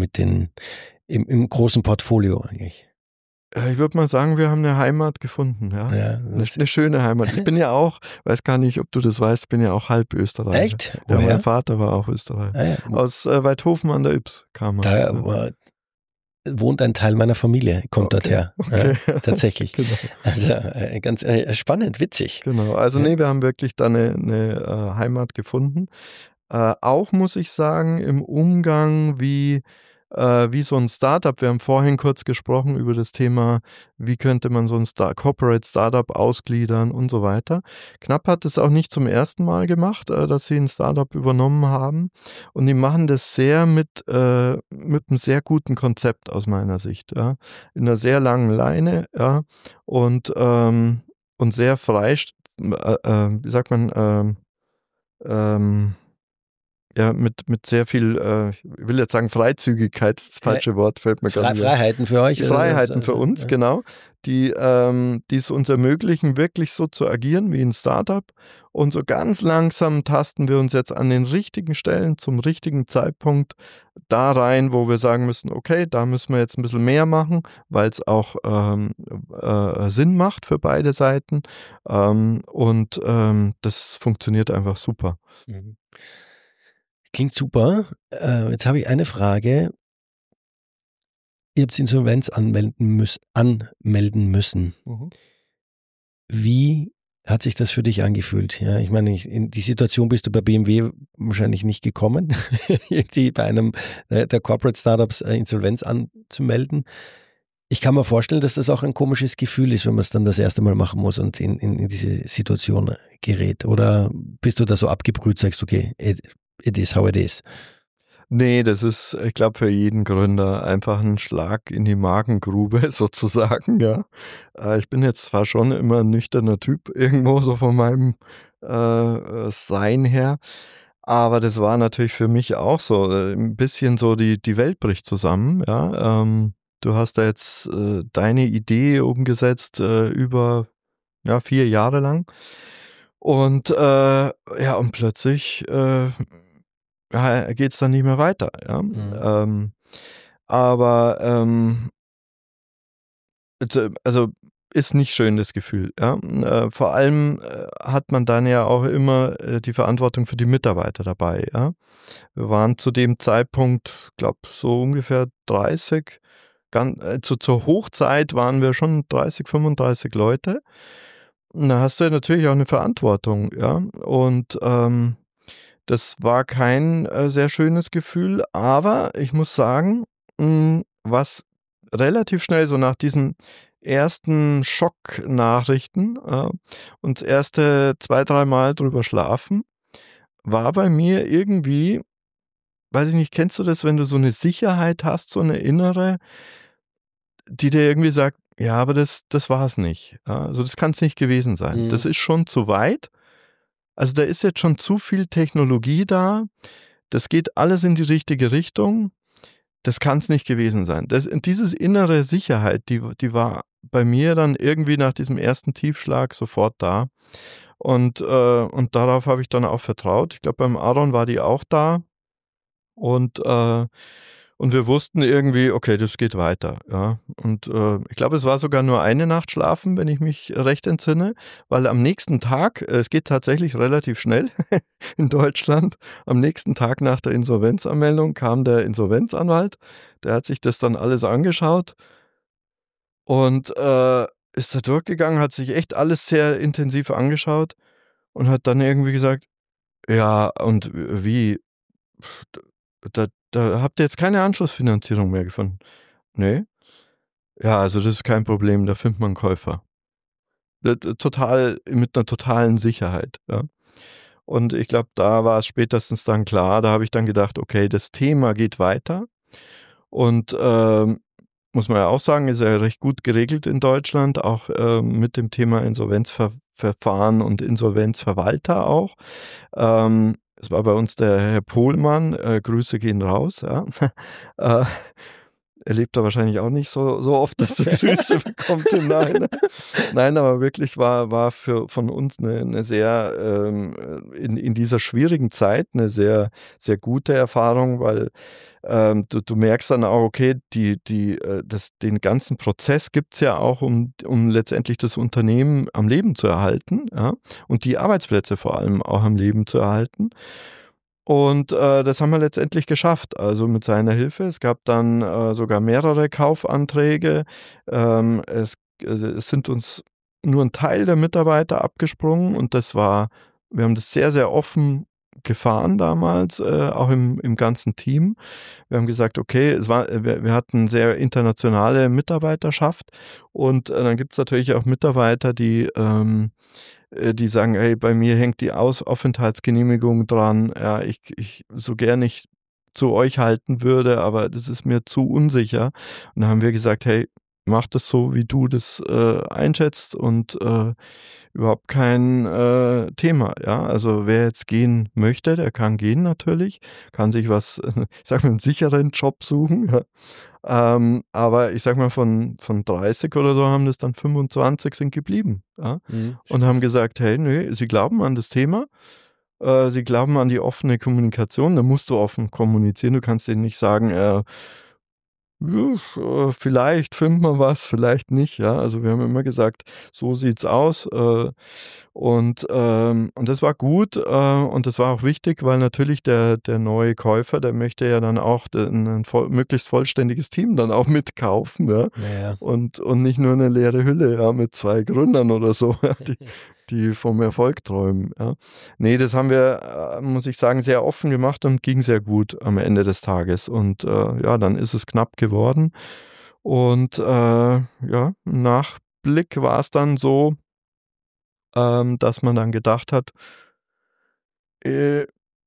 im großen Portfolio eigentlich. Ich würde mal sagen, wir haben eine Heimat gefunden, ja. Eine schöne Heimat. Ich bin ja auch, weiß gar nicht, ob du das weißt, bin ja auch halb Österreicher. Echt? Ja, mein Vater war auch Österreicher. Aus Weidhofen an der Ybbs kam er. Da wohnt ein Teil meiner Familie, kommt dort her. Okay. Ja, tatsächlich. Genau. Also ganz spannend, witzig. Genau, also wir haben wirklich da eine Heimat gefunden. Auch muss ich sagen, im Umgang wie so ein Startup. Wir haben vorhin kurz gesprochen über das Thema, wie könnte man so ein Corporate Startup ausgliedern und so weiter. Knapp hat es auch nicht zum ersten Mal gemacht, dass sie ein Startup übernommen haben. Und die machen das sehr mit einem sehr guten Konzept aus meiner Sicht. Ja. In einer sehr langen Leine, ja, und sehr frei, wie sagt man, ja, mit sehr viel, ich will jetzt sagen Freizügigkeit, das falsche Wort, fällt mir gerade nicht. Freiheiten für euch? Freiheiten für uns, genau, die es uns ermöglichen, wirklich so zu agieren wie ein Startup. Und so ganz langsam tasten wir uns jetzt an den richtigen Stellen zum richtigen Zeitpunkt da rein, wo wir sagen müssen, okay, da müssen wir jetzt ein bisschen mehr machen, weil es auch Sinn macht für beide Seiten. Und das funktioniert einfach super. Mhm. Klingt super. Jetzt habe ich eine Frage. Ihr habt Insolvenz anmelden müssen. Wie hat sich das für dich angefühlt? Ja, ich meine, in die Situation bist du bei BMW wahrscheinlich nicht gekommen, irgendwie bei einem der Corporate Startups Insolvenz anzumelden. Ich kann mir vorstellen, dass das auch ein komisches Gefühl ist, wenn man es dann das erste Mal machen muss und in diese Situation gerät. Oder bist du da so abgebrüht, sagst, okay, it is how it is? Nee, das ist, ich glaube, für jeden Gründer einfach ein Schlag in die Magengrube sozusagen, ja. Ich bin jetzt zwar schon immer ein nüchterner Typ irgendwo so von meinem Sein her, Aber das war natürlich für mich auch so, ein bisschen so, die Welt bricht zusammen, ja. Du hast da jetzt deine Idee umgesetzt über 4 Jahre lang. Und und plötzlich geht es dann nicht mehr weiter, ja. Aber also ist nicht schön, das Gefühl, ja. Vor allem hat man dann ja auch immer die Verantwortung für die Mitarbeiter dabei, ja. Wir waren zu dem Zeitpunkt, glaube so ungefähr 30, zur Hochzeit waren wir schon 30, 35 Leute. Und da hast du ja natürlich auch eine Verantwortung, ja. Und das war kein sehr schönes Gefühl, aber ich muss sagen, was relativ schnell so nach diesen ersten Schocknachrichten und das erste 2, 3 Mal drüber schlafen, war bei mir irgendwie, weiß ich nicht, kennst du das, wenn du so eine Sicherheit hast, so eine innere, die dir irgendwie sagt: „Ja, aber das war's nicht. Ja, also, das kann's nicht gewesen sein. Das ist schon zu weit. Also, da ist jetzt schon zu viel Technologie da. Das geht alles in die richtige Richtung. Das kann's nicht gewesen sein.“ Dieses innere Sicherheit, die war bei mir dann irgendwie nach diesem ersten Tiefschlag sofort da. Und darauf habe ich dann auch vertraut. Ich glaube, beim Aaron war die auch da. Und wir wussten irgendwie, okay, das geht weiter, ja. Und ich glaube, es war sogar nur eine Nacht schlafen, wenn ich mich recht entsinne, weil am nächsten Tag, es geht tatsächlich relativ schnell in Deutschland, am nächsten Tag nach der Insolvenzanmeldung kam der Insolvenzanwalt, der hat sich das dann alles angeschaut und ist da durchgegangen, hat sich echt alles sehr intensiv angeschaut und hat dann irgendwie gesagt: „Ja, und wie? Da habt ihr jetzt keine Anschlussfinanzierung mehr gefunden?“ „Ne?“ „Ja, also das ist kein Problem, da findet man 'n Käufer.“ Total mit 'ner totalen Sicherheit, ja. Und ich glaube, da war es spätestens dann klar, da habe ich dann gedacht: „Okay, das Thema geht weiter.“ Und muss man ja auch sagen, ist ja recht gut geregelt in Deutschland, auch mit dem Thema Insolvenzverfahren und Insolvenzverwalter auch. Es war bei uns der Herr Pohlmann, Grüße gehen raus, ja. Äh, Er lebt da wahrscheinlich auch nicht so oft, dass er Grüße bekommt im Nachhinein. Nein, aber wirklich war von uns eine sehr, in dieser schwierigen Zeit eine sehr, sehr gute Erfahrung, weil du merkst dann auch, okay, den ganzen Prozess gibt's ja auch, um letztendlich das Unternehmen am Leben zu erhalten, ja, und die Arbeitsplätze vor allem auch am Leben zu erhalten. Und das haben wir letztendlich geschafft, also mit seiner Hilfe. Es gab dann sogar mehrere Kaufanträge. Es sind uns nur ein Teil der Mitarbeiter abgesprungen und wir haben das sehr, sehr offen gefahren damals, auch im ganzen Team. Wir haben gesagt, okay, wir hatten sehr internationale Mitarbeiterschaft und dann gibt es natürlich auch Mitarbeiter, die sagen: „Hey, bei mir hängt die Aufenthaltsgenehmigung dran. Ja, ich so gern ich zu euch halten würde, aber das ist mir zu unsicher.“ Und da haben wir gesagt: „Hey, mach das so, wie du das einschätzt und überhaupt kein Thema“, ja? Also, wer jetzt gehen möchte, der kann gehen natürlich, kann sich ich sage mal, 'n sicheren Job suchen, ja. Aber ich sage mal, von 30 oder so haben das dann 25 sind geblieben, ja, und haben gesagt: „Hey, ne, sie glauben an das Thema, sie glauben an die offene Kommunikation.“ Da musst du offen kommunizieren. Du kannst denen nicht sagen, vielleicht findet man was, vielleicht nicht, ja. Also, wir haben immer gesagt: „So sieht's aus“, und das war gut, und das war auch wichtig, weil natürlich der neue Käufer, der möchte ja dann auch 'n möglichst vollständiges Team dann auch mitkaufen, ja, Ja, ja. und nicht nur eine leere Hülle, ja, mit 2 Gründern oder so, ja, die vom Erfolg träumen, ja. Ne, das haben wir, muss ich sagen, sehr offen gemacht und ging sehr gut am Ende des Tages. Und ja, dann ist es knapp geworden. Und ja, im Nachblick war es dann so, dass man dann gedacht hat, äh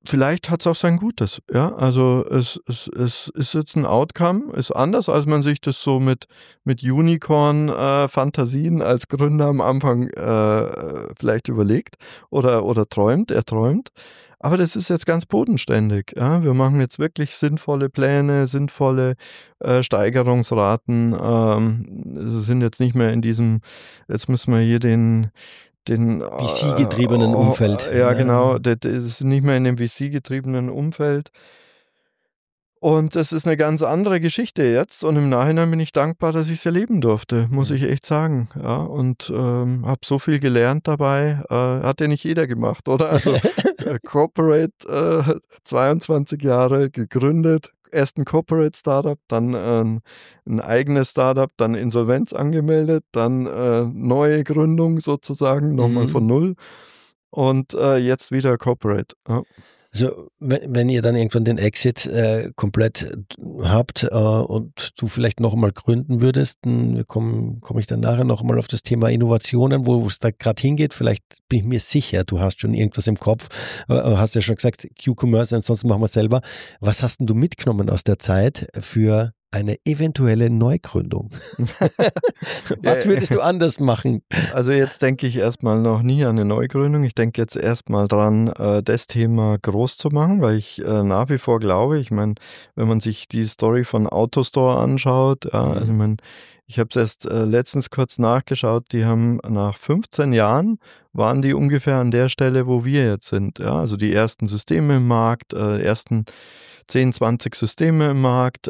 vielleicht hat es auch sein Gutes. Ja, also es ist jetzt ein Outcome, ist anders, als man sich das so mit Unicorn-Fantasien als Gründer am Anfang vielleicht überlegt oder träumt, erträumt. Aber das ist jetzt ganz bodenständig. Ja? Wir machen jetzt wirklich sinnvolle Pläne, sinnvolle Steigerungsraten. Sind jetzt nicht mehr in diesem, jetzt müssen wir hier den VC-getriebenen Umfeld. Ja, genau. Das ist nicht mehr in dem VC-getriebenen Umfeld. Und das ist eine ganz andere Geschichte jetzt. Und im Nachhinein bin ich dankbar, dass ich es erleben durfte, muss ich echt sagen. Ja, und habe so viel gelernt dabei. Hat ja nicht jeder gemacht, oder? Also Corporate, 22 Jahre gegründet. Erst ein Corporate Startup, dann ein eigenes Startup, dann Insolvenz angemeldet, dann neue Gründung sozusagen, nochmal von null. Und jetzt wieder Corporate. Ja. Also wenn ihr dann irgendwann den Exit komplett habt und du vielleicht noch einmal gründen würdest, dann komme ich dann nachher noch einmal auf das Thema Innovationen, wo es da gerade hingeht. Vielleicht bin ich mir sicher, du hast schon irgendwas im Kopf, hast ja schon gesagt, Q-Commerce, ansonsten machen wir es selber. Was hast denn du mitgenommen aus der Zeit für eine eventuelle Neugründung? Was würdest du anders machen? Also jetzt denke ich erstmal noch nie an eine Neugründung. Ich denke jetzt erstmal dran, das Thema groß zu machen, weil ich nach wie vor glaube, ich meine, wenn man sich die Story von AutoStore anschaut, also ich meine, ich habe es erst letztens kurz nachgeschaut, die haben nach 15 Jahren, waren die ungefähr an der Stelle, wo wir jetzt sind. Ja? Also die ersten Systeme im Markt, ersten 10, 20 Systeme im Markt.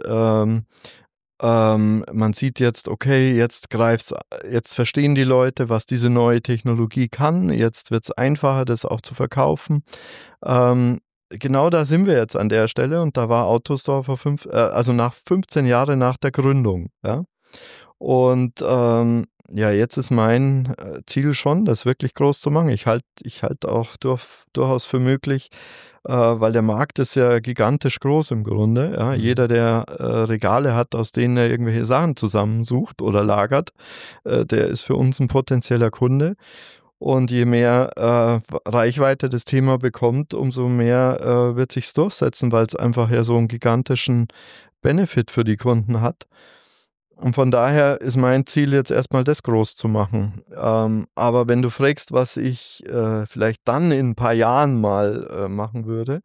Man sieht jetzt, okay, jetzt verstehen die Leute, was diese neue Technologie kann. Jetzt wird es einfacher, das auch zu verkaufen. Genau da sind wir jetzt an der Stelle und da war AutoStore also nach 15 Jahren nach der Gründung. Ja? Und jetzt ist mein Ziel schon, das wirklich groß zu machen. Ich halte auch durchaus für möglich, weil der Markt ist ja gigantisch groß im Grunde. Ja? Jeder, der Regale hat, aus denen er irgendwelche Sachen zusammensucht oder lagert, der ist für uns ein potenzieller Kunde. Und je mehr Reichweite das Thema bekommt, umso mehr wird sich's durchsetzen, weil es einfach ja so einen gigantischen Benefit für die Kunden hat. Und von daher ist mein Ziel jetzt erstmal das groß zu machen. Aber wenn du fragst, was ich vielleicht dann in ein paar Jahren mal machen würde,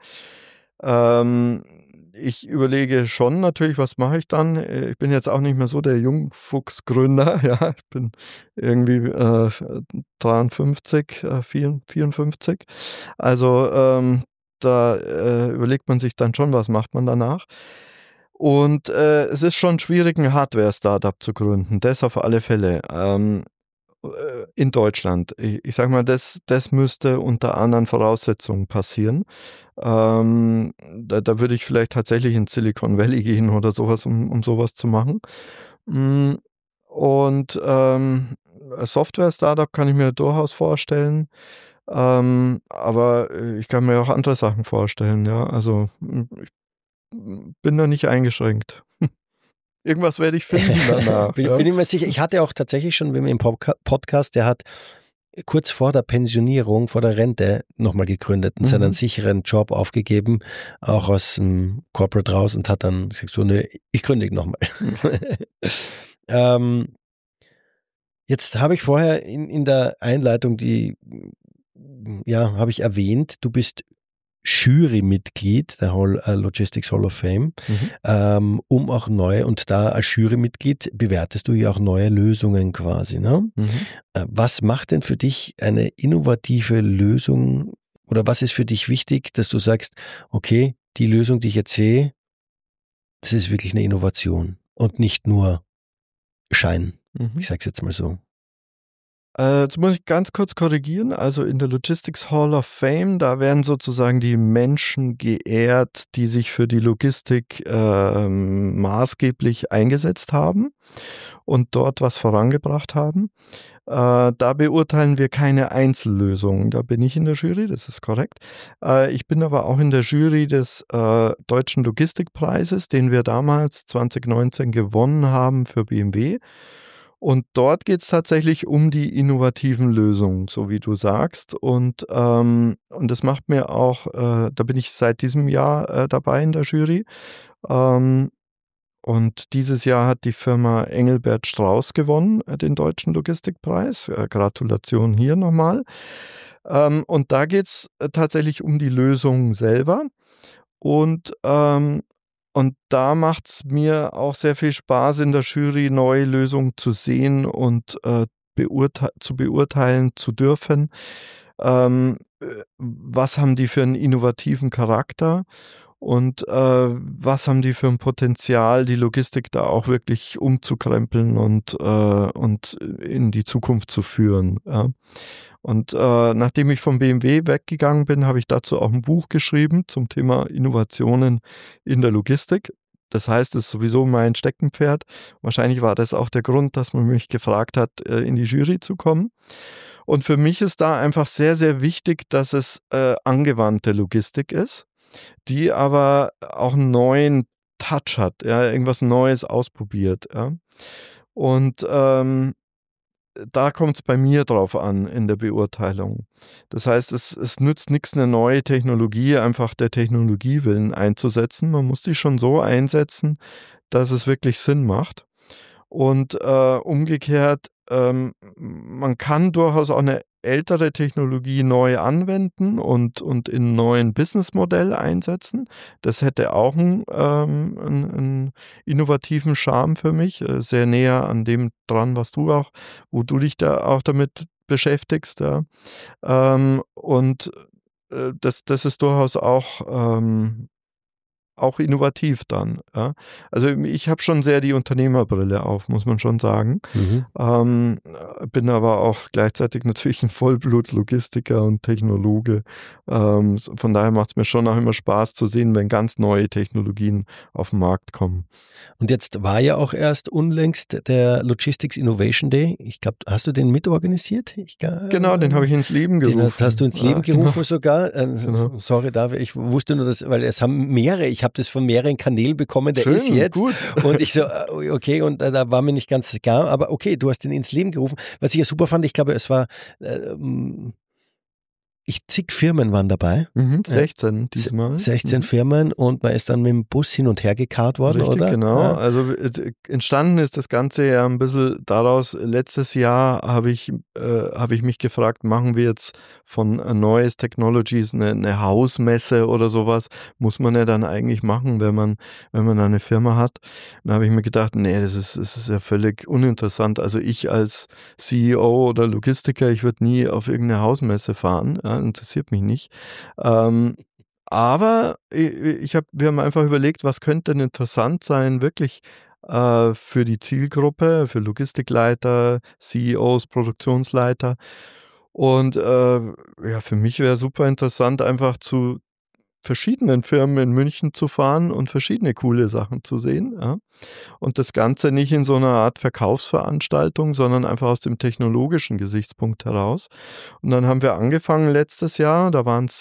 ich überlege schon natürlich, was mache ich dann. Ich bin jetzt auch nicht mehr so der Jungfuchsgründer. Ja, ich bin irgendwie 53, 54. Also da überlegt man sich dann schon, was macht man danach. Und es ist schon schwierig, ein Hardware-Startup zu gründen. Das auf alle Fälle. In Deutschland. Ich sage mal, das müsste unter anderen Voraussetzungen passieren. Da würde ich vielleicht tatsächlich in Silicon Valley gehen oder sowas, um sowas zu machen. Und Software-Startup kann ich mir durchaus vorstellen. Aber ich kann mir auch andere Sachen vorstellen. Ja, also ich bin da nicht eingeschränkt. Irgendwas werde ich finden danach. Bin ich mir sicher. Ich hatte auch tatsächlich schon im Podcast, der hat kurz vor der Pensionierung, vor der Rente nochmal gegründet und seinen sicheren Job aufgegeben, auch aus dem Corporate raus und hat dann gesagt, so, ne, ich gründe nochmal. Jetzt habe ich vorher in der Einleitung habe ich erwähnt, du bist Jurymitglied der Logistics Hall of Fame, um auch neue, und da als Jurymitglied bewertest du ja auch neue Lösungen quasi. Ne? Was macht denn für dich eine innovative Lösung oder was ist für dich wichtig, dass du sagst, okay, die Lösung, die ich jetzt sehe, das ist wirklich eine Innovation und nicht nur Schein. Ich sage es jetzt mal so. Jetzt muss ich ganz kurz korrigieren. Also in der Logistics Hall of Fame, da werden sozusagen die Menschen geehrt, die sich für die Logistik maßgeblich eingesetzt haben und dort was vorangebracht haben. Da beurteilen wir keine Einzellösungen. Da bin ich in der Jury, das ist korrekt. Ich bin aber auch in der Jury des Deutschen Logistikpreises, den wir damals 2019 gewonnen haben für BMW. Und dort geht es tatsächlich um die innovativen Lösungen, so wie du sagst. Und das macht mir auch, da bin ich seit diesem Jahr dabei in der Jury. Und dieses Jahr hat die Firma Engelbert Strauß gewonnen, den Deutschen Logistikpreis. Gratulation hier nochmal. Und da geht es tatsächlich um die Lösung selber. Und da macht es mir auch sehr viel Spaß, in der Jury neue Lösungen zu sehen und zu beurteilen zu dürfen. Was haben die für einen innovativen Charakter und was haben die für ein Potenzial, die Logistik da auch wirklich umzukrempeln und in die Zukunft zu führen. Ja. Und nachdem ich vom BMW weggegangen bin, habe ich dazu auch ein Buch geschrieben zum Thema Innovationen in der Logistik. Das heißt, es ist sowieso mein Steckenpferd. Wahrscheinlich war das auch der Grund, dass man mich gefragt hat, in die Jury zu kommen. Und für mich ist da einfach sehr, sehr wichtig, dass es angewandte Logistik ist, die aber auch einen neuen Touch hat, ja, irgendwas Neues ausprobiert. Ja. Und da kommt es bei mir drauf an in der Beurteilung. Das heißt, es nützt nichts, eine neue Technologie einfach der Technologie willen einzusetzen. Man muss die schon so einsetzen, dass es wirklich Sinn macht. Und umgekehrt, man kann durchaus auch eine ältere Technologie neu anwenden und in einem neuen Businessmodell einsetzen. Das hätte auch einen innovativen Charme für mich, sehr näher an dem dran, wo du dich da auch damit beschäftigst. Ja. Und das ist durchaus auch innovativ dann. Ja. Also ich habe schon sehr die Unternehmerbrille auf, muss man schon sagen. Bin aber auch gleichzeitig natürlich ein Vollblut-Logistiker und Technologe. Von daher macht es mir schon auch immer Spaß zu sehen, wenn ganz neue Technologien auf den Markt kommen. Und jetzt war ja auch erst unlängst der Logistics Innovation Day. Ich glaube, hast du den mitorganisiert? Genau, den habe ich ins Leben gerufen. Den hast du ins Leben gerufen genau. sogar. Genau. Sorry, ich wusste nur, weil es haben mehrere, ich habe das von mehreren Kanälen bekommen, der Schön, ist jetzt. Gut. Und ich so, okay, und da war mir nicht ganz klar, aber okay, du hast den ins Leben gerufen. Was ich ja super fand, ich glaube, es war zig Firmen waren dabei. 16 diesmal. 16 Firmen und man ist dann mit dem Bus hin und her gekarrt worden, Richtig, oder? Genau. Ja. Also entstanden ist das Ganze ja ein bisschen daraus, letztes Jahr habe ich mich gefragt, machen wir jetzt von Neues Technologies eine Hausmesse oder sowas? Muss man ja dann eigentlich machen, wenn man eine Firma hat. Dann habe ich mir gedacht, nee, das ist ja völlig uninteressant. Also ich als CEO oder Logistiker, ich würde nie auf irgendeine Hausmesse fahren. Ja, interessiert mich nicht. Aber wir haben einfach überlegt, was könnte denn interessant sein, wirklich für die Zielgruppe, für Logistikleiter, CEOs, Produktionsleiter. Und für mich wäre super interessant, einfach zu verschiedenen Firmen in München zu fahren und verschiedene coole Sachen zu sehen. Ja. Und das Ganze nicht in so einer Art Verkaufsveranstaltung, sondern einfach aus dem technologischen Gesichtspunkt heraus. Und dann haben wir angefangen letztes Jahr, da war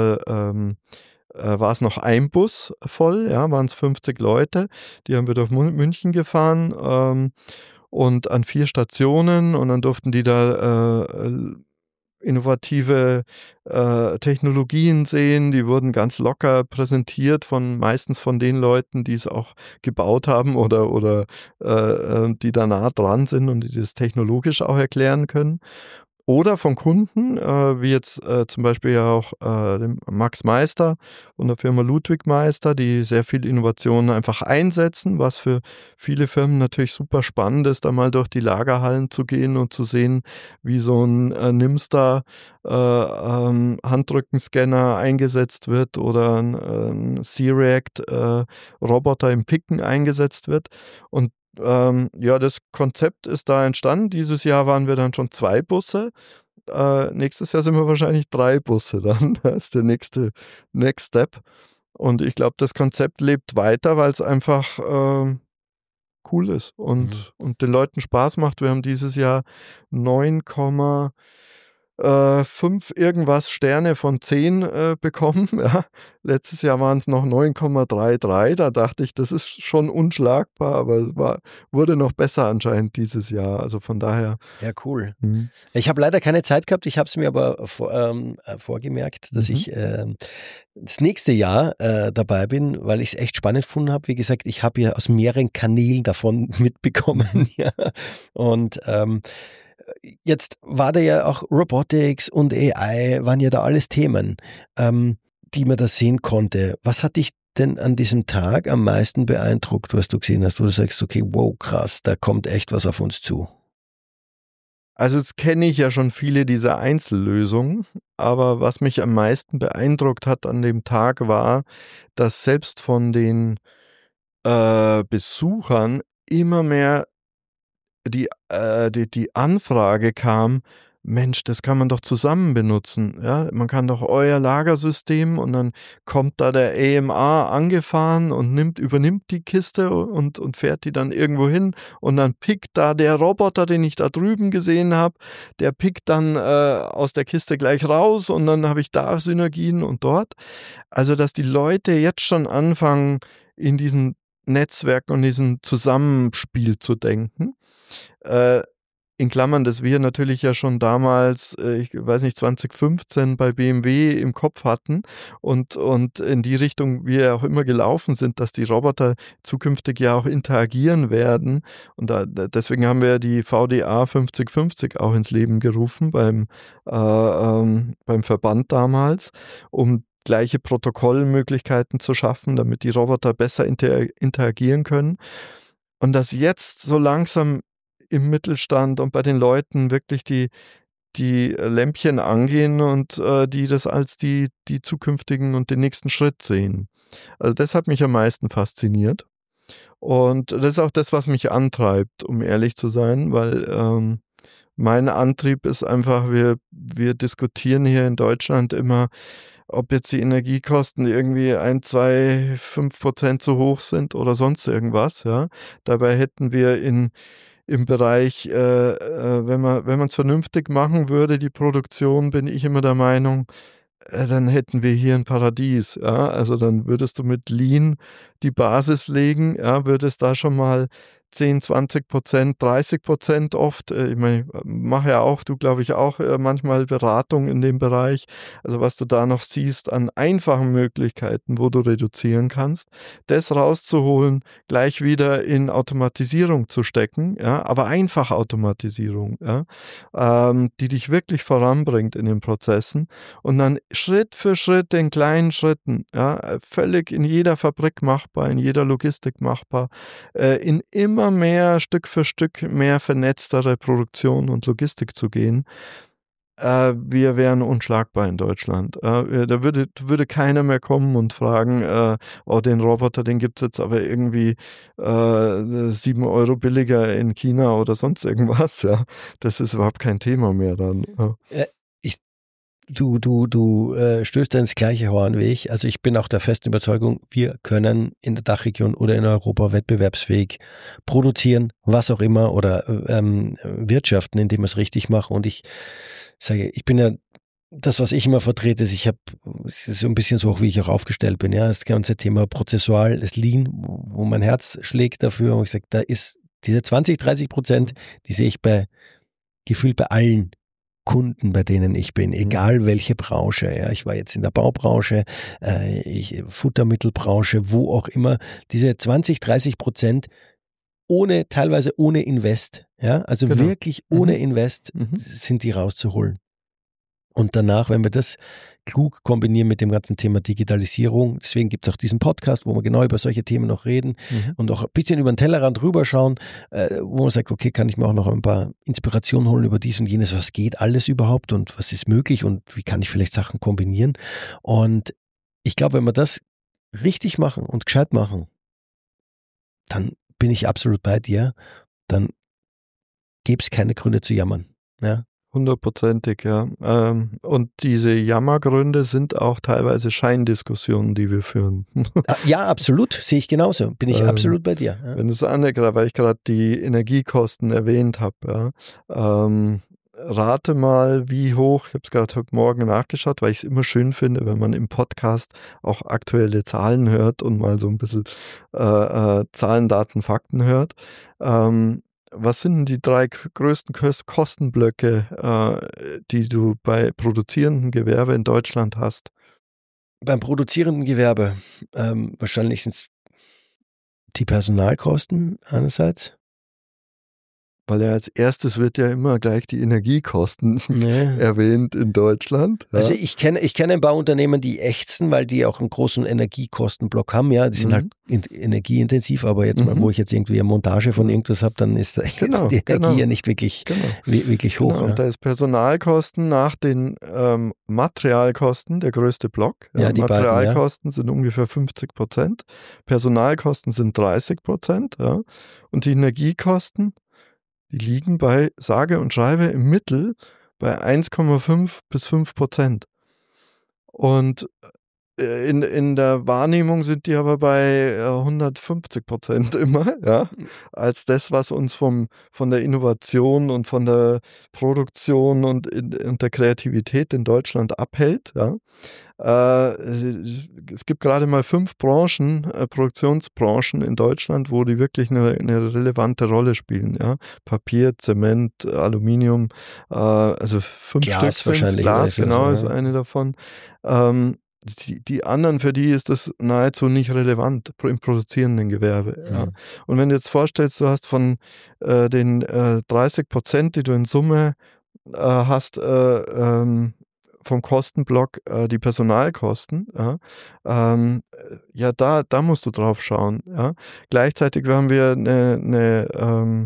es noch ein Bus voll, ja, waren es 50 Leute, die haben wir durch München gefahren und an 4 Stationen und dann durften die da innovative Technologien sehen, die wurden ganz locker präsentiert meistens von den Leuten, die es auch gebaut haben oder die da nah dran sind und die das technologisch auch erklären können. Oder von Kunden, wie jetzt zum Beispiel ja auch dem Max Meister von der Firma Ludwig Meister, die sehr viel Innovationen einfach einsetzen, was für viele Firmen natürlich super spannend ist, da mal durch die Lagerhallen zu gehen und zu sehen, wie so ein Nimster Handrückenscanner eingesetzt wird oder ein C-React Roboter im Picken eingesetzt wird. Und das Konzept ist da entstanden. Dieses Jahr waren wir dann schon 2 Busse. Nächstes Jahr sind wir wahrscheinlich 3 Busse dann. Das ist der Next Step. Und ich glaube, das Konzept lebt weiter, weil es einfach cool ist und den Leuten Spaß macht. Wir haben dieses Jahr 9,8 5 irgendwas Sterne von 10 bekommen. Ja. Letztes Jahr waren es noch 9,33. Da dachte ich, das ist schon unschlagbar, aber es wurde noch besser anscheinend dieses Jahr. Also von daher. Ja, cool. Ich habe leider keine Zeit gehabt. Ich habe es mir aber vorgemerkt, dass ich das nächste Jahr dabei bin, weil ich es echt spannend gefunden habe. Wie gesagt, ich habe ja aus mehreren Kanälen davon mitbekommen. Ja. Und jetzt war da ja auch Robotics und AI, waren ja da alles Themen, die man da sehen konnte. Was hat dich denn an diesem Tag am meisten beeindruckt, was du gesehen hast, wo du sagst, okay, wow, krass, da kommt echt was auf uns zu? Also jetzt kenne ich ja schon viele dieser Einzellösungen, aber was mich am meisten beeindruckt hat an dem Tag war, dass selbst von den Besuchern immer mehr die Anfrage kam, Mensch, das kann man doch zusammen benutzen. Ja? Man kann doch euer Lagersystem und dann kommt da der AMA angefahren und übernimmt die Kiste und fährt die dann irgendwo hin und dann pickt da der Roboter, den ich da drüben gesehen habe, der pickt dann aus der Kiste gleich raus und dann habe ich da Synergien und dort. Also, dass die Leute jetzt schon anfangen, in diesen Netzwerk und diesen Zusammenspiel zu denken. In Klammern, dass wir natürlich ja schon damals, ich weiß nicht, 2015 bei BMW im Kopf hatten und in die Richtung wir auch immer gelaufen sind, dass die Roboter zukünftig ja auch interagieren werden. Und deswegen haben wir die VDA 5050 auch ins Leben gerufen beim Verband damals, um gleiche Protokollmöglichkeiten zu schaffen, damit die Roboter besser interagieren können. Und dass jetzt so langsam im Mittelstand und bei den Leuten wirklich die Lämpchen angehen und die das als die zukünftigen und den nächsten Schritt sehen. Also das hat mich am meisten fasziniert. Und das ist auch das, was mich antreibt, um ehrlich zu sein, weil mein Antrieb ist einfach, wir diskutieren hier in Deutschland immer, ob jetzt die Energiekosten irgendwie 1, 2, 5% zu hoch sind oder sonst irgendwas. Ja. Dabei hätten wir im Bereich, wenn man es vernünftig machen würde, die Produktion, bin ich immer der Meinung, dann hätten wir hier ein Paradies. Ja? Also dann würdest du mit Lean die Basis legen, ja? Würdest da schon mal 10, 20%, 30% oft, ich meine, mache ja auch, du glaube ich auch manchmal Beratung in dem Bereich, also was du da noch siehst an einfachen Möglichkeiten, wo du reduzieren kannst, das rauszuholen, gleich wieder in Automatisierung zu stecken, ja, aber einfache Automatisierung, ja, die dich wirklich voranbringt in den Prozessen und dann Schritt für Schritt in kleinen Schritten, ja, völlig in jeder Fabrik machbar, in jeder Logistik machbar, in immer mehr Stück für Stück mehr vernetztere Produktion und Logistik zu gehen. Wir wären unschlagbar in Deutschland. Da würde keiner mehr kommen und fragen, oh, den Roboter, den gibt es jetzt aber irgendwie 7 Euro billiger in China oder sonst irgendwas. Ja. Das ist überhaupt kein Thema mehr dann. Ja. Du stößt ins gleiche Horn wie ich. Also ich bin auch der festen Überzeugung, wir können in der Dachregion oder in Europa wettbewerbsfähig produzieren, was auch immer, oder wirtschaften, indem wir es richtig machen. Und ich sage, ich bin ja, das, was ich immer vertrete, es ist so ein bisschen so, wie ich auch aufgestellt bin. Ja, das ganze Thema prozessual, das Lean, wo mein Herz schlägt dafür. Und ich sage, da ist diese 20-30%, die sehe ich gefühlt bei allen Kunden, bei denen ich bin, egal welche Branche. Ja, ich war jetzt in der Baubranche, Futtermittelbranche, wo auch immer. Diese 20-30% teilweise ohne Invest, ja, also genau. Wirklich ohne Invest sind die rauszuholen. Und danach, wenn wir das klug kombinieren mit dem ganzen Thema Digitalisierung, deswegen gibt es auch diesen Podcast, wo wir genau über solche Themen noch reden und auch ein bisschen über den Tellerrand rüberschauen, wo man sagt, okay, kann ich mir auch noch ein paar Inspirationen holen über dies und jenes, was geht alles überhaupt und was ist möglich und wie kann ich vielleicht Sachen kombinieren. Und ich glaube, wenn wir das richtig machen und gescheit machen, dann bin ich absolut bei dir, dann gäbe es keine Gründe zu jammern. Ja. 100%, ja. Und diese Jammergründe sind auch teilweise Scheindiskussionen, die wir führen. Ja, absolut. Sehe ich genauso. Bin ich absolut bei dir. Ja. Wenn du es anerkennst, weil ich gerade die Energiekosten erwähnt habe, ja. rate mal, wie hoch, ich habe es gerade heute Morgen nachgeschaut, weil ich es immer schön finde, wenn man im Podcast auch aktuelle Zahlen hört und mal so ein bisschen Zahlen, Daten, Fakten hört. Was sind denn die 3 größten Kostenblöcke, die du bei produzierendem Gewerbe in Deutschland hast? Beim produzierenden Gewerbe wahrscheinlich sind es die Personalkosten einerseits. Weil als erstes wird ja immer gleich die Energiekosten erwähnt in Deutschland. Ja. Also ich kenne ein paar Unternehmen, die ächzen, weil die auch einen großen Energiekostenblock haben. Ja, die sind halt energieintensiv, aber jetzt mal, wo ich jetzt irgendwie eine Montage von irgendwas habe, dann ist die Energie ja nicht wirklich hoch. Genau. Und da ist Personalkosten nach den Materialkosten der größte Block. Ja, die Materialkosten sind ungefähr 50%, Personalkosten sind 30%. Ja. Und die Energiekosten, die liegen bei sage und schreibe im Mittel bei 1,5 bis 5%. Und in der Wahrnehmung sind die aber bei 150% immer, ja, als das, was uns von der Innovation und von der Produktion und der Kreativität in Deutschland abhält. Ja. Es gibt gerade mal 5 Branchen, Produktionsbranchen in Deutschland, wo die wirklich eine relevante Rolle spielen. Ja. Papier, Zement, Aluminium, also 5 Glas Stück sind Glas, genau, ist eine davon. Die anderen, für die ist das nahezu nicht relevant im produzierenden Gewerbe. Ja. Und wenn du jetzt vorstellst, du hast von den 30%, die du in Summe hast, vom Kostenblock die Personalkosten, da musst du drauf schauen. Ja. Gleichzeitig haben wir eine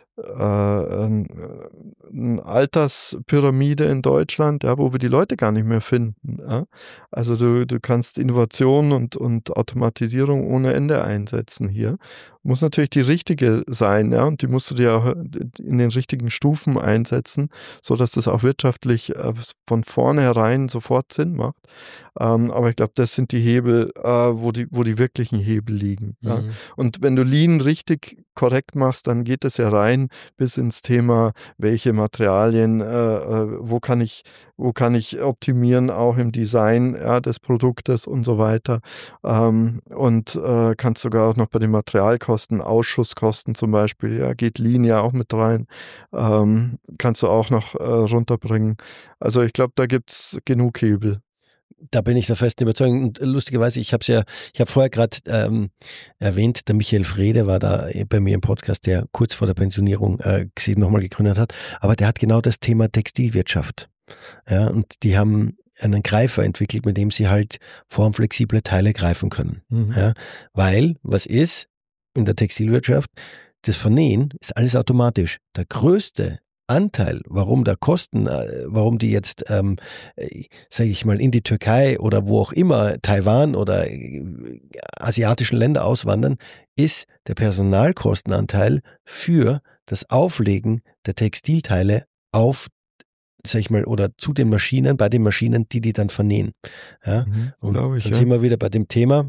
Alterspyramide in Deutschland, ja, wo wir die Leute gar nicht mehr finden. Ja. Also du kannst Innovation und Automatisierung ohne Ende einsetzen hier. Muss natürlich die richtige sein, ja, und die musst du dir auch in den richtigen Stufen einsetzen, sodass das auch wirtschaftlich von vornherein sofort Sinn macht. Aber ich glaube, das sind die Hebel, wo die wirklichen Hebel liegen. Ja. Und wenn du Lean richtig korrekt machst, dann geht es ja rein bis ins Thema, welche Materialien, wo kann ich optimieren, auch im Design des Produktes und so weiter. Und kannst sogar auch noch bei den Materialkosten, Ausschusskosten zum Beispiel, ja, geht Lean ja auch mit rein, kannst du auch noch runterbringen. Also ich glaube, da gibt es genug Hebel. Da bin ich der festen Überzeugung. Und lustigerweise, ich habe vorher gerade erwähnt, der Michael Frede war da bei mir im Podcast, der kurz vor der Pensionierung nochmal gegründet hat. Aber der hat genau das Thema Textilwirtschaft. Ja, und die haben einen Greifer entwickelt, mit dem sie halt formflexible Teile greifen können. Ja, weil, was ist in der Textilwirtschaft? Das Vernähen ist alles automatisch. Der größte Anteil, warum die jetzt, sage ich mal, in die Türkei oder wo auch immer, Taiwan oder asiatischen Länder auswandern, ist der Personalkostenanteil für das Auflegen der Textilteile auf, sag ich mal, oder zu den Maschinen, bei den Maschinen, die dann vernähen. Ja? Und dann sind wir wieder bei dem Thema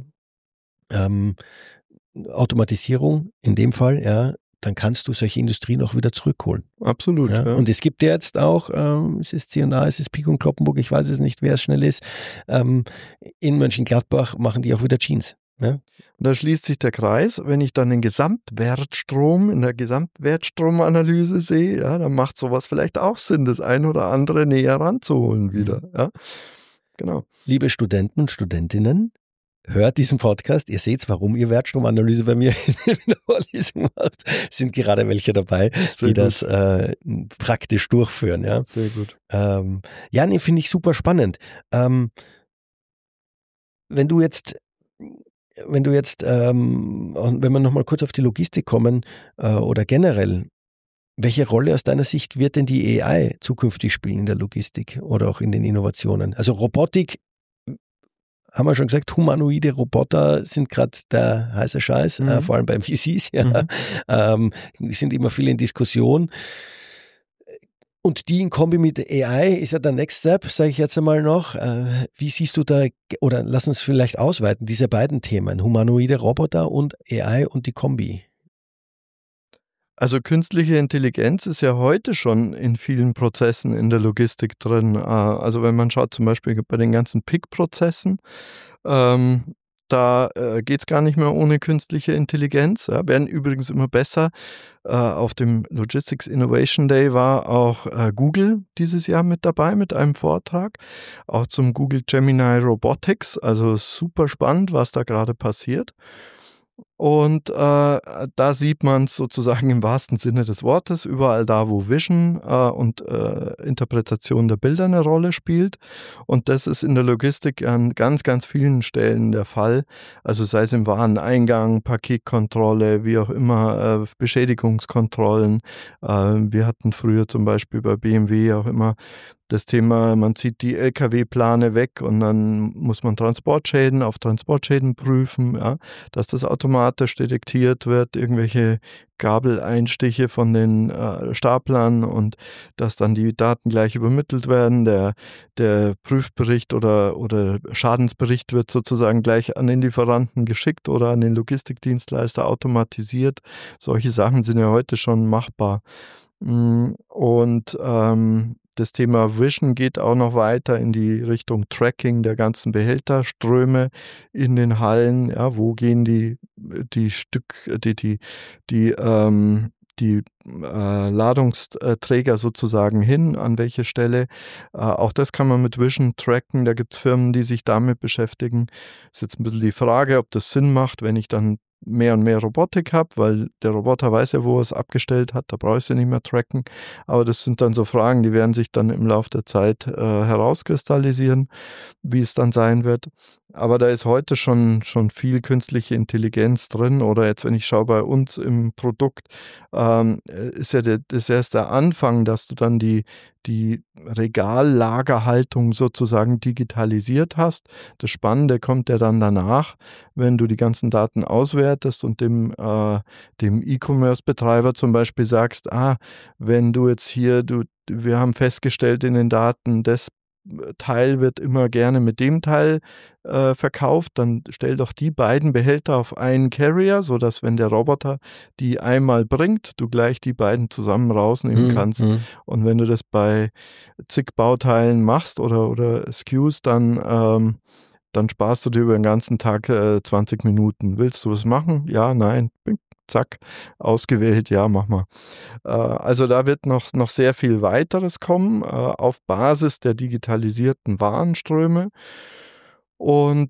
Automatisierung in dem Fall, ja, dann kannst du solche Industrien auch wieder zurückholen. Absolut. Ja? Und es gibt ja jetzt auch, es ist C&A, es ist Pik und Kloppenburg, ich weiß es nicht, wer es schnell ist, in Mönchengladbach machen die auch wieder Jeans. Ja? Und da schließt sich der Kreis, wenn ich dann den Gesamtwertstrom in der Gesamtwertstromanalyse sehe, ja, dann macht sowas vielleicht auch Sinn, das ein oder andere näher ranzuholen wieder. Ja? Genau. Liebe Studenten und Studentinnen, hört diesen Podcast, ihr seht, warum ihr Wertstromanalyse bei mir in der Vorlesung macht. Sind gerade welche dabei, die das praktisch durchführen. Ja? Sehr gut. Finde ich super spannend. Wenn wir nochmal kurz auf die Logistik kommen oder generell, welche Rolle aus deiner Sicht wird denn die AI zukünftig spielen in der Logistik oder auch in den Innovationen? Also Robotik, haben wir schon gesagt, humanoide Roboter sind gerade der heiße Scheiß, vor allem beim VCs. Ja. Sind immer viele in Diskussion. Und die in Kombi mit AI ist ja der Next Step, sage ich jetzt einmal noch. Wie siehst du da, oder lass uns vielleicht ausweiten, diese beiden Themen, humanoide Roboter und AI und die Kombi? Also künstliche Intelligenz ist ja heute schon in vielen Prozessen in der Logistik drin. Also wenn man schaut, zum Beispiel bei den ganzen Pick-Prozessen, da geht es gar nicht mehr ohne künstliche Intelligenz. Ja, werden übrigens immer besser. Auf dem Logistics Innovation Day war auch Google dieses Jahr mit dabei mit einem Vortrag, auch zum Google Gemini Robotics. Also super spannend, was da gerade passiert. Und da sieht man es sozusagen im wahrsten Sinne des Wortes, überall da, wo Vision und Interpretation der Bilder eine Rolle spielt. Und das ist in der Logistik an ganz, ganz vielen Stellen der Fall. Also sei es im Wareneingang, Paketkontrolle, wie auch immer, Beschädigungskontrollen. Wir hatten früher zum Beispiel bei BMW auch immer das Thema, man zieht die LKW-Plane weg und dann muss man Transportschäden auf Transportschäden prüfen, ja, dass das automatisch detektiert wird, irgendwelche Gabeleinstiche von den Staplern und dass dann die Daten gleich übermittelt werden. Der Prüfbericht oder Schadensbericht wird sozusagen gleich an den Lieferanten geschickt oder an den Logistikdienstleister automatisiert. Solche Sachen sind ja heute schon machbar. Und das Thema Vision geht auch noch weiter in die Richtung Tracking der ganzen Behälterströme in den Hallen. Ja, wo gehen die Ladungsträger sozusagen hin, an welche Stelle. Auch das kann man mit Vision tracken. Da gibt es Firmen, die sich damit beschäftigen. Ist jetzt ein bisschen die Frage, ob das Sinn macht, wenn ich dann mehr und mehr Robotik habe, weil der Roboter weiß ja, wo er es abgestellt hat, da brauche ich sie nicht mehr tracken. Aber das sind dann so Fragen, die werden sich dann im Laufe der Zeit herauskristallisieren, wie es dann sein wird. Aber da ist heute schon viel künstliche Intelligenz drin. Oder jetzt, wenn ich schaue bei uns im Produkt, ist ja das erst der Anfang, dass du dann die Regallagerhaltung sozusagen digitalisiert hast. Das Spannende kommt ja dann danach, wenn du die ganzen Daten auswertest und dem E-Commerce-Betreiber zum Beispiel sagst, wenn du jetzt hier, wir haben festgestellt in den Daten, das Teil wird immer gerne mit dem Teil verkauft, dann stell doch die beiden Behälter auf einen Carrier, sodass, wenn der Roboter die einmal bringt, du gleich die beiden zusammen rausnehmen kannst. Und wenn du das bei zig Bauteilen machst oder SKUs, dann sparst du dir über den ganzen Tag 20 Minuten. Willst du was machen? Ja, nein, zack, ausgewählt, ja, mach mal. Also da wird noch sehr viel weiteres kommen auf Basis der digitalisierten Warenströme. Und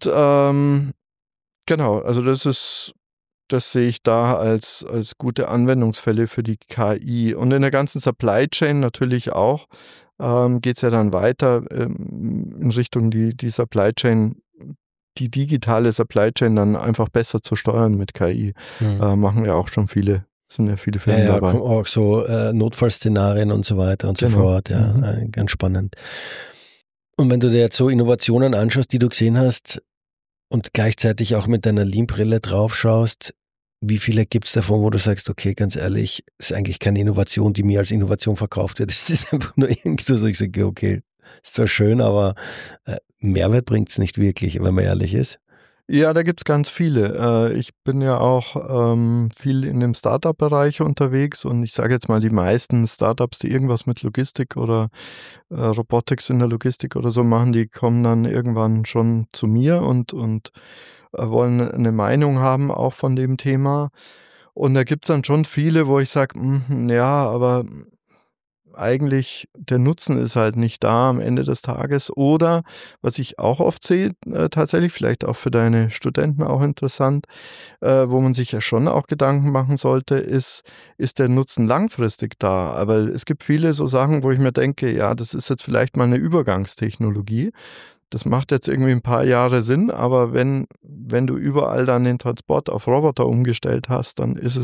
genau, also das sehe ich da als gute Anwendungsfälle für die KI. Und in der ganzen Supply Chain natürlich auch geht es ja dann weiter in Richtung die Supply Chain, die digitale Supply Chain dann einfach besser zu steuern mit KI. Machen ja auch schon viele, sind ja viele Firmen dabei. Ja, auch so Notfallszenarien und so weiter und so fort. Ja, ganz spannend. Und wenn du dir jetzt so Innovationen anschaust, die du gesehen hast und gleichzeitig auch mit deiner Lean-Brille drauf schaust, wie viele gibt es davon, wo du sagst, okay, ganz ehrlich, ist eigentlich keine Innovation, die mir als Innovation verkauft wird. Es ist einfach nur irgendwie so, ich sage, okay, ist zwar schön, aber Mehrwert bringt es nicht wirklich, wenn man ehrlich ist. Ja, da gibt es ganz viele. Ich bin ja auch viel in dem Startup-Bereich unterwegs und ich sage jetzt mal, die meisten Startups, die irgendwas mit Logistik oder Robotics in der Logistik oder so machen, die kommen dann irgendwann schon zu mir und wollen eine Meinung haben auch von dem Thema. Und da gibt es dann schon viele, wo ich sage, ja, aber eigentlich der Nutzen ist halt nicht da am Ende des Tages. Oder was ich auch oft sehe, tatsächlich, vielleicht auch für deine Studenten auch interessant, wo man sich ja schon auch Gedanken machen sollte, ist der Nutzen langfristig da? Aber es gibt viele so Sachen, wo ich mir denke, ja, das ist jetzt vielleicht mal eine Übergangstechnologie. Das macht jetzt irgendwie ein paar Jahre Sinn, aber wenn du überall dann den Transport auf Roboter umgestellt hast, dann ist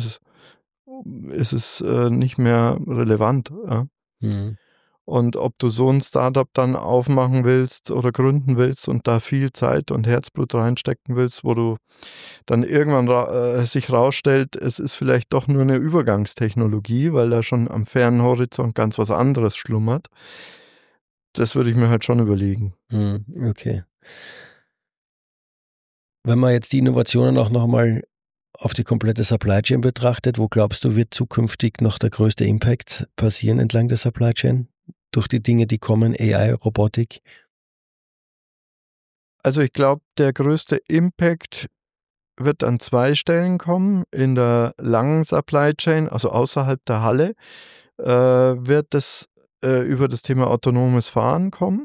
es nicht mehr relevant. Ja? Und ob du so ein Startup dann aufmachen willst oder gründen willst und da viel Zeit und Herzblut reinstecken willst, wo du dann irgendwann sich rausstellt, es ist vielleicht doch nur eine Übergangstechnologie, weil da schon am fernen Horizont ganz was anderes schlummert. Das würde ich mir halt schon überlegen. Okay. Wenn man jetzt die Innovationen auch nochmal auf die komplette Supply Chain betrachtet, wo glaubst du, wird zukünftig noch der größte Impact passieren entlang der Supply Chain? Durch die Dinge, die kommen, AI, Robotik? Also ich glaube, der größte Impact wird an 2 Stellen kommen. In der langen Supply Chain, also außerhalb der Halle, wird es über das Thema autonomes Fahren kommen.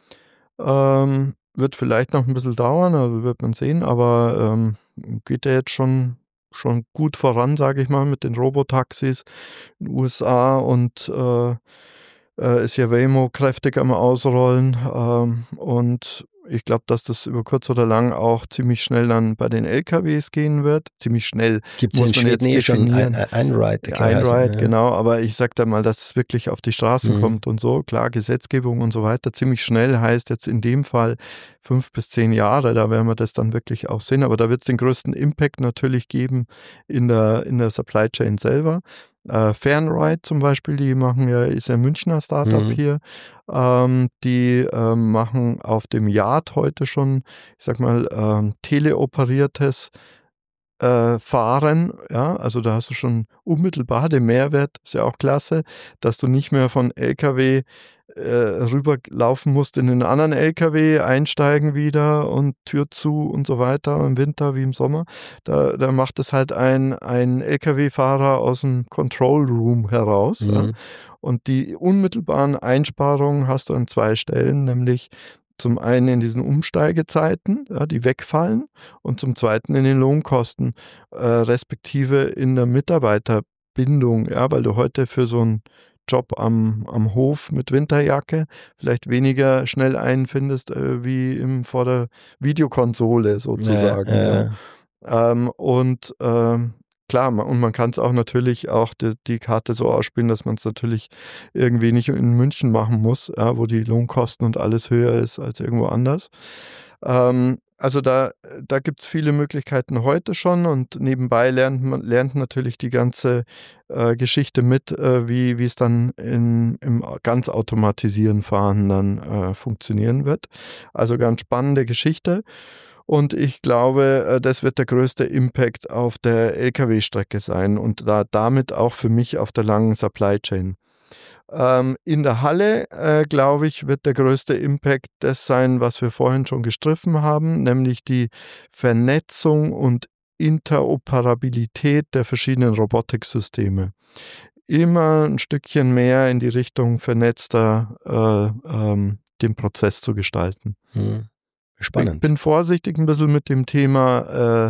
Wird vielleicht noch ein bisschen dauern, also wird man sehen, aber geht ja jetzt schon gut voran, sage ich mal, mit den Robotaxis in den USA und ist ja Waymo kräftig am Ausrollen. Und ich glaube, dass das über kurz oder lang auch ziemlich schnell dann bei den LKWs gehen wird. Ziemlich schnell. Gibt es in Schweden schon Einride? Einride, genau. Aber ich sage da mal, dass es wirklich auf die Straßen kommt und so. Klar, Gesetzgebung und so weiter. Ziemlich schnell heißt jetzt in dem Fall 5 bis 10 Jahre. Da werden wir das dann wirklich auch sehen. Aber da wird es den größten Impact natürlich geben in der Supply Chain selber. Fernride zum Beispiel, ist ja ein Münchner Startup hier, die machen auf dem Yard heute schon, ich sag mal, teleoperiertes Fahren, ja, also da hast du schon unmittelbar den Mehrwert, ist ja auch klasse, dass du nicht mehr von LKW rüberlaufen musst in den anderen LKW, einsteigen wieder und Tür zu und so weiter, im Winter wie im Sommer. Da macht es halt ein LKW-Fahrer aus dem Control Room heraus. Ja. Und die unmittelbaren Einsparungen hast du an 2 Stellen, nämlich zum einen in diesen Umsteigezeiten, ja, die wegfallen, und zum zweiten in den Lohnkosten, respektive in der Mitarbeiterbindung, ja, weil du heute für so einen Job am Hof mit Winterjacke vielleicht weniger schnell einen findest wie vor der Videokonsole sozusagen. Klar, und man kann es auch natürlich auch die Karte so ausspielen, dass man es natürlich irgendwie nicht in München machen muss, ja, wo die Lohnkosten und alles höher ist als irgendwo anders. Also da gibt es viele Möglichkeiten heute schon, und nebenbei lernt natürlich die ganze Geschichte mit, wie es dann im ganz automatisierten Fahren dann funktionieren wird. Also ganz spannende Geschichte. Und ich glaube, das wird der größte Impact auf der Lkw-Strecke sein und damit auch für mich auf der langen Supply Chain. In der Halle, glaube ich, wird der größte Impact das sein, was wir vorhin schon gestriffen haben, nämlich die Vernetzung und Interoperabilität der verschiedenen Robotiksysteme. Immer ein Stückchen mehr in die Richtung vernetzter den Prozess zu gestalten. Spannend. Ich bin vorsichtig ein bisschen mit dem Thema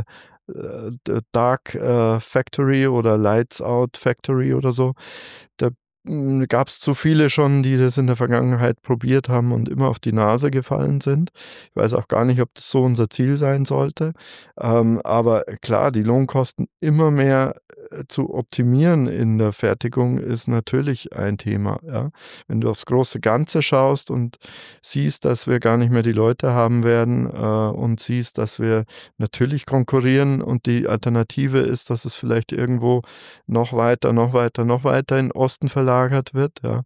Dark Factory oder Lights Out Factory oder so. Da gab es zu viele schon, die das in der Vergangenheit probiert haben und immer auf die Nase gefallen sind. Ich weiß auch gar nicht, ob das so unser Ziel sein sollte. Aber klar, die Lohnkosten immer mehr zu optimieren in der Fertigung ist natürlich ein Thema. Ja? Wenn du aufs große Ganze schaust und siehst, dass wir gar nicht mehr die Leute haben werden und siehst, dass wir natürlich konkurrieren und die Alternative ist, dass es vielleicht irgendwo noch weiter in den Osten verlagert wird, ja?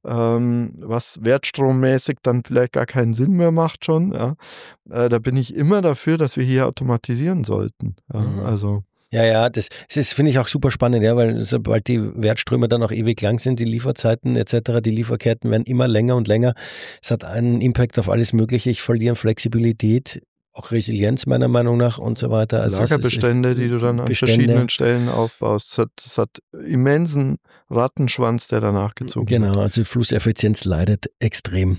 Was wertstrommäßig dann vielleicht gar keinen Sinn mehr macht schon. Ja? Da bin ich immer dafür, dass wir hier automatisieren sollten. Ja? Also Ja, das finde ich auch super spannend, ja, weil sobald die Wertströme dann auch ewig lang sind, die Lieferzeiten etc., die Lieferketten werden immer länger und länger. Es hat einen Impact auf alles Mögliche. Ich verliere Flexibilität, auch Resilienz meiner Meinung nach und so weiter. Also Lagerbestände, die du dann an verschiedenen Stellen aufbaust. Es hat immensen Rattenschwanz, der danach gezogen wird. Genau, also Flusseffizienz leidet extrem.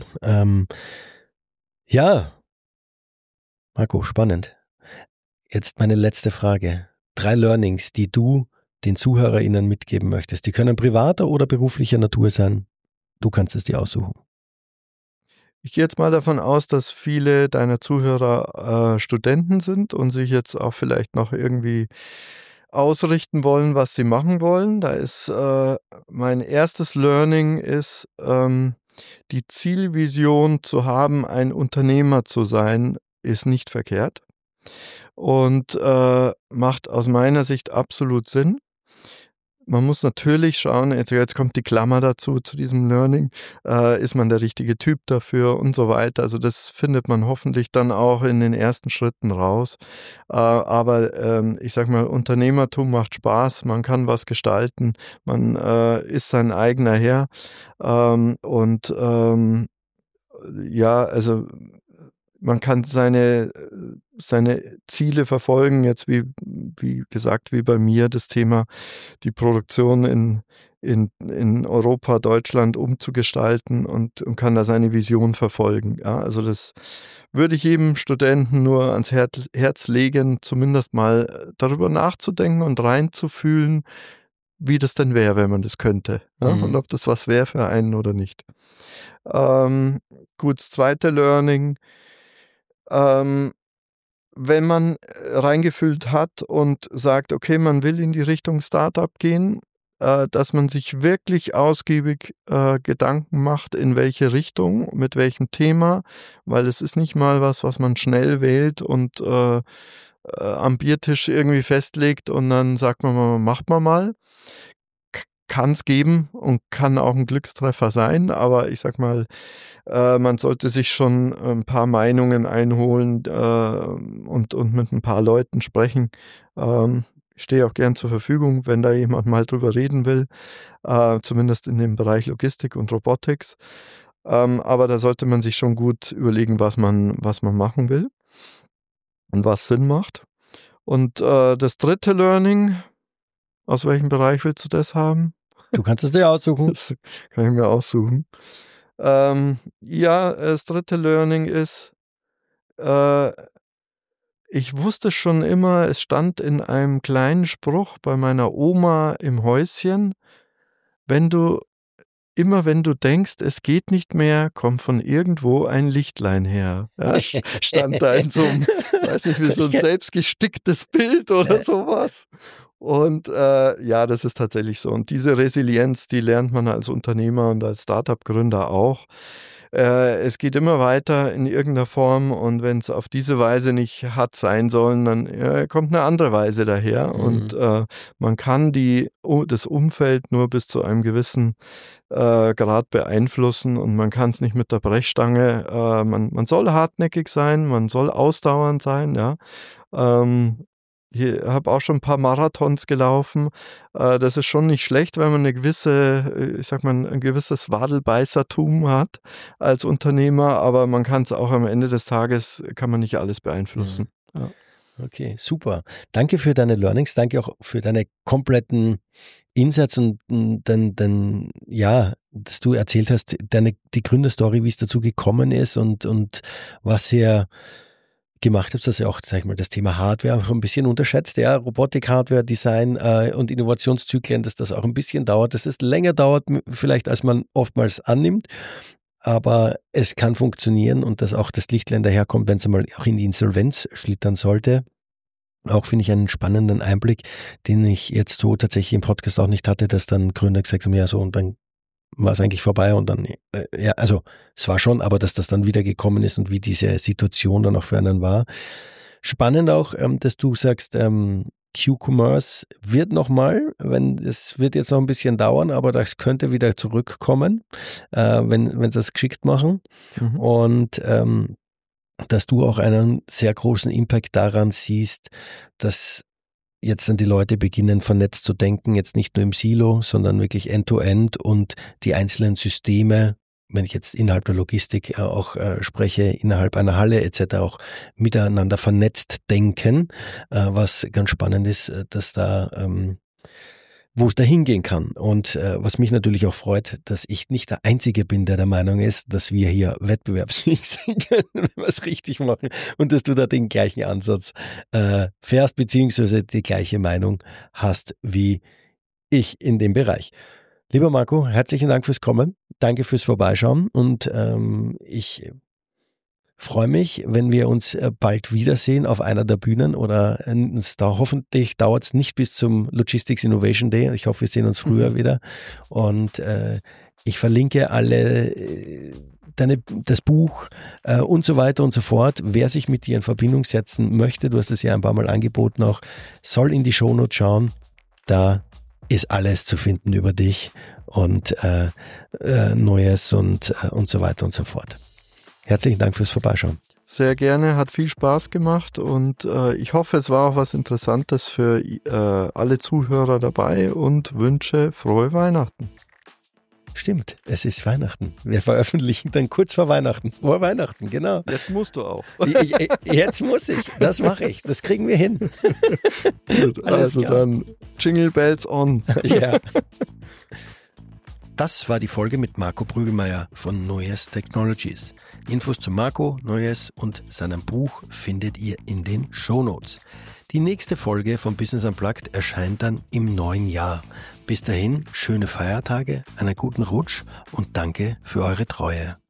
Ja, Marco, spannend. Jetzt meine letzte Frage. 3 Learnings, die du den ZuhörerInnen mitgeben möchtest. Die können privater oder beruflicher Natur sein. Du kannst es dir aussuchen. Ich gehe jetzt mal davon aus, dass viele deiner Zuhörer Studenten sind und sich jetzt auch vielleicht noch irgendwie ausrichten wollen, was sie machen wollen. Da ist mein erstes Learning ist, die Zielvision zu haben, ein Unternehmer zu sein, ist nicht verkehrt. Und macht aus meiner Sicht absolut Sinn. man muss natürlich schauen, jetzt kommt die Klammer dazu, zu diesem Learning, ist man der richtige Typ dafür und so weiter. Also das findet man hoffentlich dann auch in den ersten Schritten raus. Aber ich sag mal, Unternehmertum macht Spaß, man kann was gestalten, man ist sein eigener Herr. Ja, also man kann seine Ziele verfolgen, jetzt wie gesagt, wie bei mir das Thema, die Produktion in Europa, Deutschland umzugestalten und kann da seine Vision verfolgen. Ja, also das würde ich jedem Studenten nur ans Herz legen, zumindest mal darüber nachzudenken und reinzufühlen, wie das denn wäre, wenn man das könnte. Ja? Und ob das was wäre für einen oder nicht. Gut, das zweite Learning, wenn man reingefühlt hat und sagt, okay, man will in die Richtung Startup gehen, dass man sich wirklich ausgiebig Gedanken macht, in welche Richtung, mit welchem Thema, weil es ist nicht mal was man schnell wählt und am Biertisch irgendwie festlegt und dann sagt man, macht man mal. Kann es geben und kann auch ein Glückstreffer sein, aber ich sag mal, man sollte sich schon ein paar Meinungen einholen und mit ein paar Leuten sprechen. Ich stehe auch gern zur Verfügung, wenn da jemand mal drüber reden will, zumindest in dem Bereich Logistik und Robotics. Aber da sollte man sich schon gut überlegen, was man machen will und was Sinn macht. Und das dritte Learning, aus welchem Bereich willst du das haben? Du kannst es dir aussuchen. Das kann ich mir aussuchen. Ja, das dritte Learning ist, ich wusste schon immer, es stand in einem kleinen Spruch bei meiner Oma im Häuschen, wenn du denkst, es geht nicht mehr, kommt von irgendwo ein Lichtlein her. Ja, stand da in so einem, weiß nicht, wie so ein selbstgesticktes Bild oder sowas. Und ja, das ist tatsächlich so. Und diese Resilienz, die lernt man als Unternehmer und als Startup-Gründer auch. Es geht immer weiter in irgendeiner Form und wenn es auf diese Weise nicht hat sein sollen, dann kommt eine andere Weise daher. Und man kann das Umfeld nur bis zu einem gewissen Grad beeinflussen und man kann es nicht mit der Brechstange. Man soll hartnäckig sein, man soll ausdauernd sein, ja. Ich habe auch schon ein paar Marathons gelaufen. Das ist schon nicht schlecht, wenn man ein gewisses Wadelbeißertum hat als Unternehmer, aber man kann es auch am Ende des Tages, kann man nicht alles beeinflussen. Ja. Okay, super. Danke für deine Learnings, danke auch für deine kompletten Insights und dann dass du erzählt hast, die Gründerstory, wie es dazu gekommen ist und was ihr gemacht habt, dass ihr auch, sag ich mal, das Thema Hardware auch ein bisschen unterschätzt, ja, Robotik, Hardware, Design und Innovationszyklen, dass das auch ein bisschen dauert, dass es länger dauert, vielleicht als man oftmals annimmt, aber es kann funktionieren und dass auch das Lichtlein daherkommt, wenn es einmal auch in die Insolvenz schlittern sollte. Auch finde ich einen spannenden Einblick, den ich jetzt so tatsächlich im Podcast auch nicht hatte, dass dann Gründer gesagt haben, ja so, und dann war es eigentlich vorbei und dann, also es war schon, aber dass das dann wieder gekommen ist und wie diese Situation dann auch für einen war. Spannend auch, dass du sagst, Q-Commerce wird nochmal, es wird jetzt noch ein bisschen dauern, aber das könnte wieder zurückkommen, wenn sie das geschickt machen. Und dass du auch einen sehr großen Impact daran siehst, dass jetzt dann die Leute beginnen, vernetzt zu denken, jetzt nicht nur im Silo, sondern wirklich end-to-end und die einzelnen Systeme, wenn ich jetzt innerhalb der Logistik auch spreche, innerhalb einer Halle etc. auch miteinander vernetzt denken, was ganz spannend ist, dass da wo es da hingehen kann. Und was mich natürlich auch freut, dass ich nicht der Einzige bin, der Meinung ist, dass wir hier wettbewerbsfähig sind, wenn wir es richtig machen und dass du da den gleichen Ansatz fährst, beziehungsweise die gleiche Meinung hast wie ich in dem Bereich. Lieber Marco, herzlichen Dank fürs Kommen, danke fürs Vorbeischauen und ich freue mich, wenn wir uns bald wiedersehen auf einer der Bühnen oder hoffentlich dauert es nicht bis zum Logistics Innovation Day. Ich hoffe, wir sehen uns früher wieder. Und ich verlinke alle das Buch und so weiter und so fort. Wer sich mit dir in Verbindung setzen möchte, du hast es ja ein paar Mal angeboten auch, soll in die Shownotes schauen. Da ist alles zu finden über dich und Neues und so weiter und so fort. Herzlichen Dank fürs Vorbeischauen. Sehr gerne, hat viel Spaß gemacht und ich hoffe, es war auch was Interessantes für alle Zuhörer dabei und wünsche frohe Weihnachten. Stimmt, es ist Weihnachten. Wir veröffentlichen dann kurz vor Weihnachten. Frohe Weihnachten, genau. Jetzt musst du auch. Jetzt muss ich, das mache ich, das kriegen wir hin. Gut, also klar. Dann Jingle Bells on. Ja. Das war die Folge mit Marco Brügelmeier von Neues Technologies. Infos zu Marco, Neues und seinem Buch findet ihr in den Shownotes. Die nächste Folge von Business Unplugged erscheint dann im neuen Jahr. Bis dahin, schöne Feiertage, einen guten Rutsch und danke für eure Treue.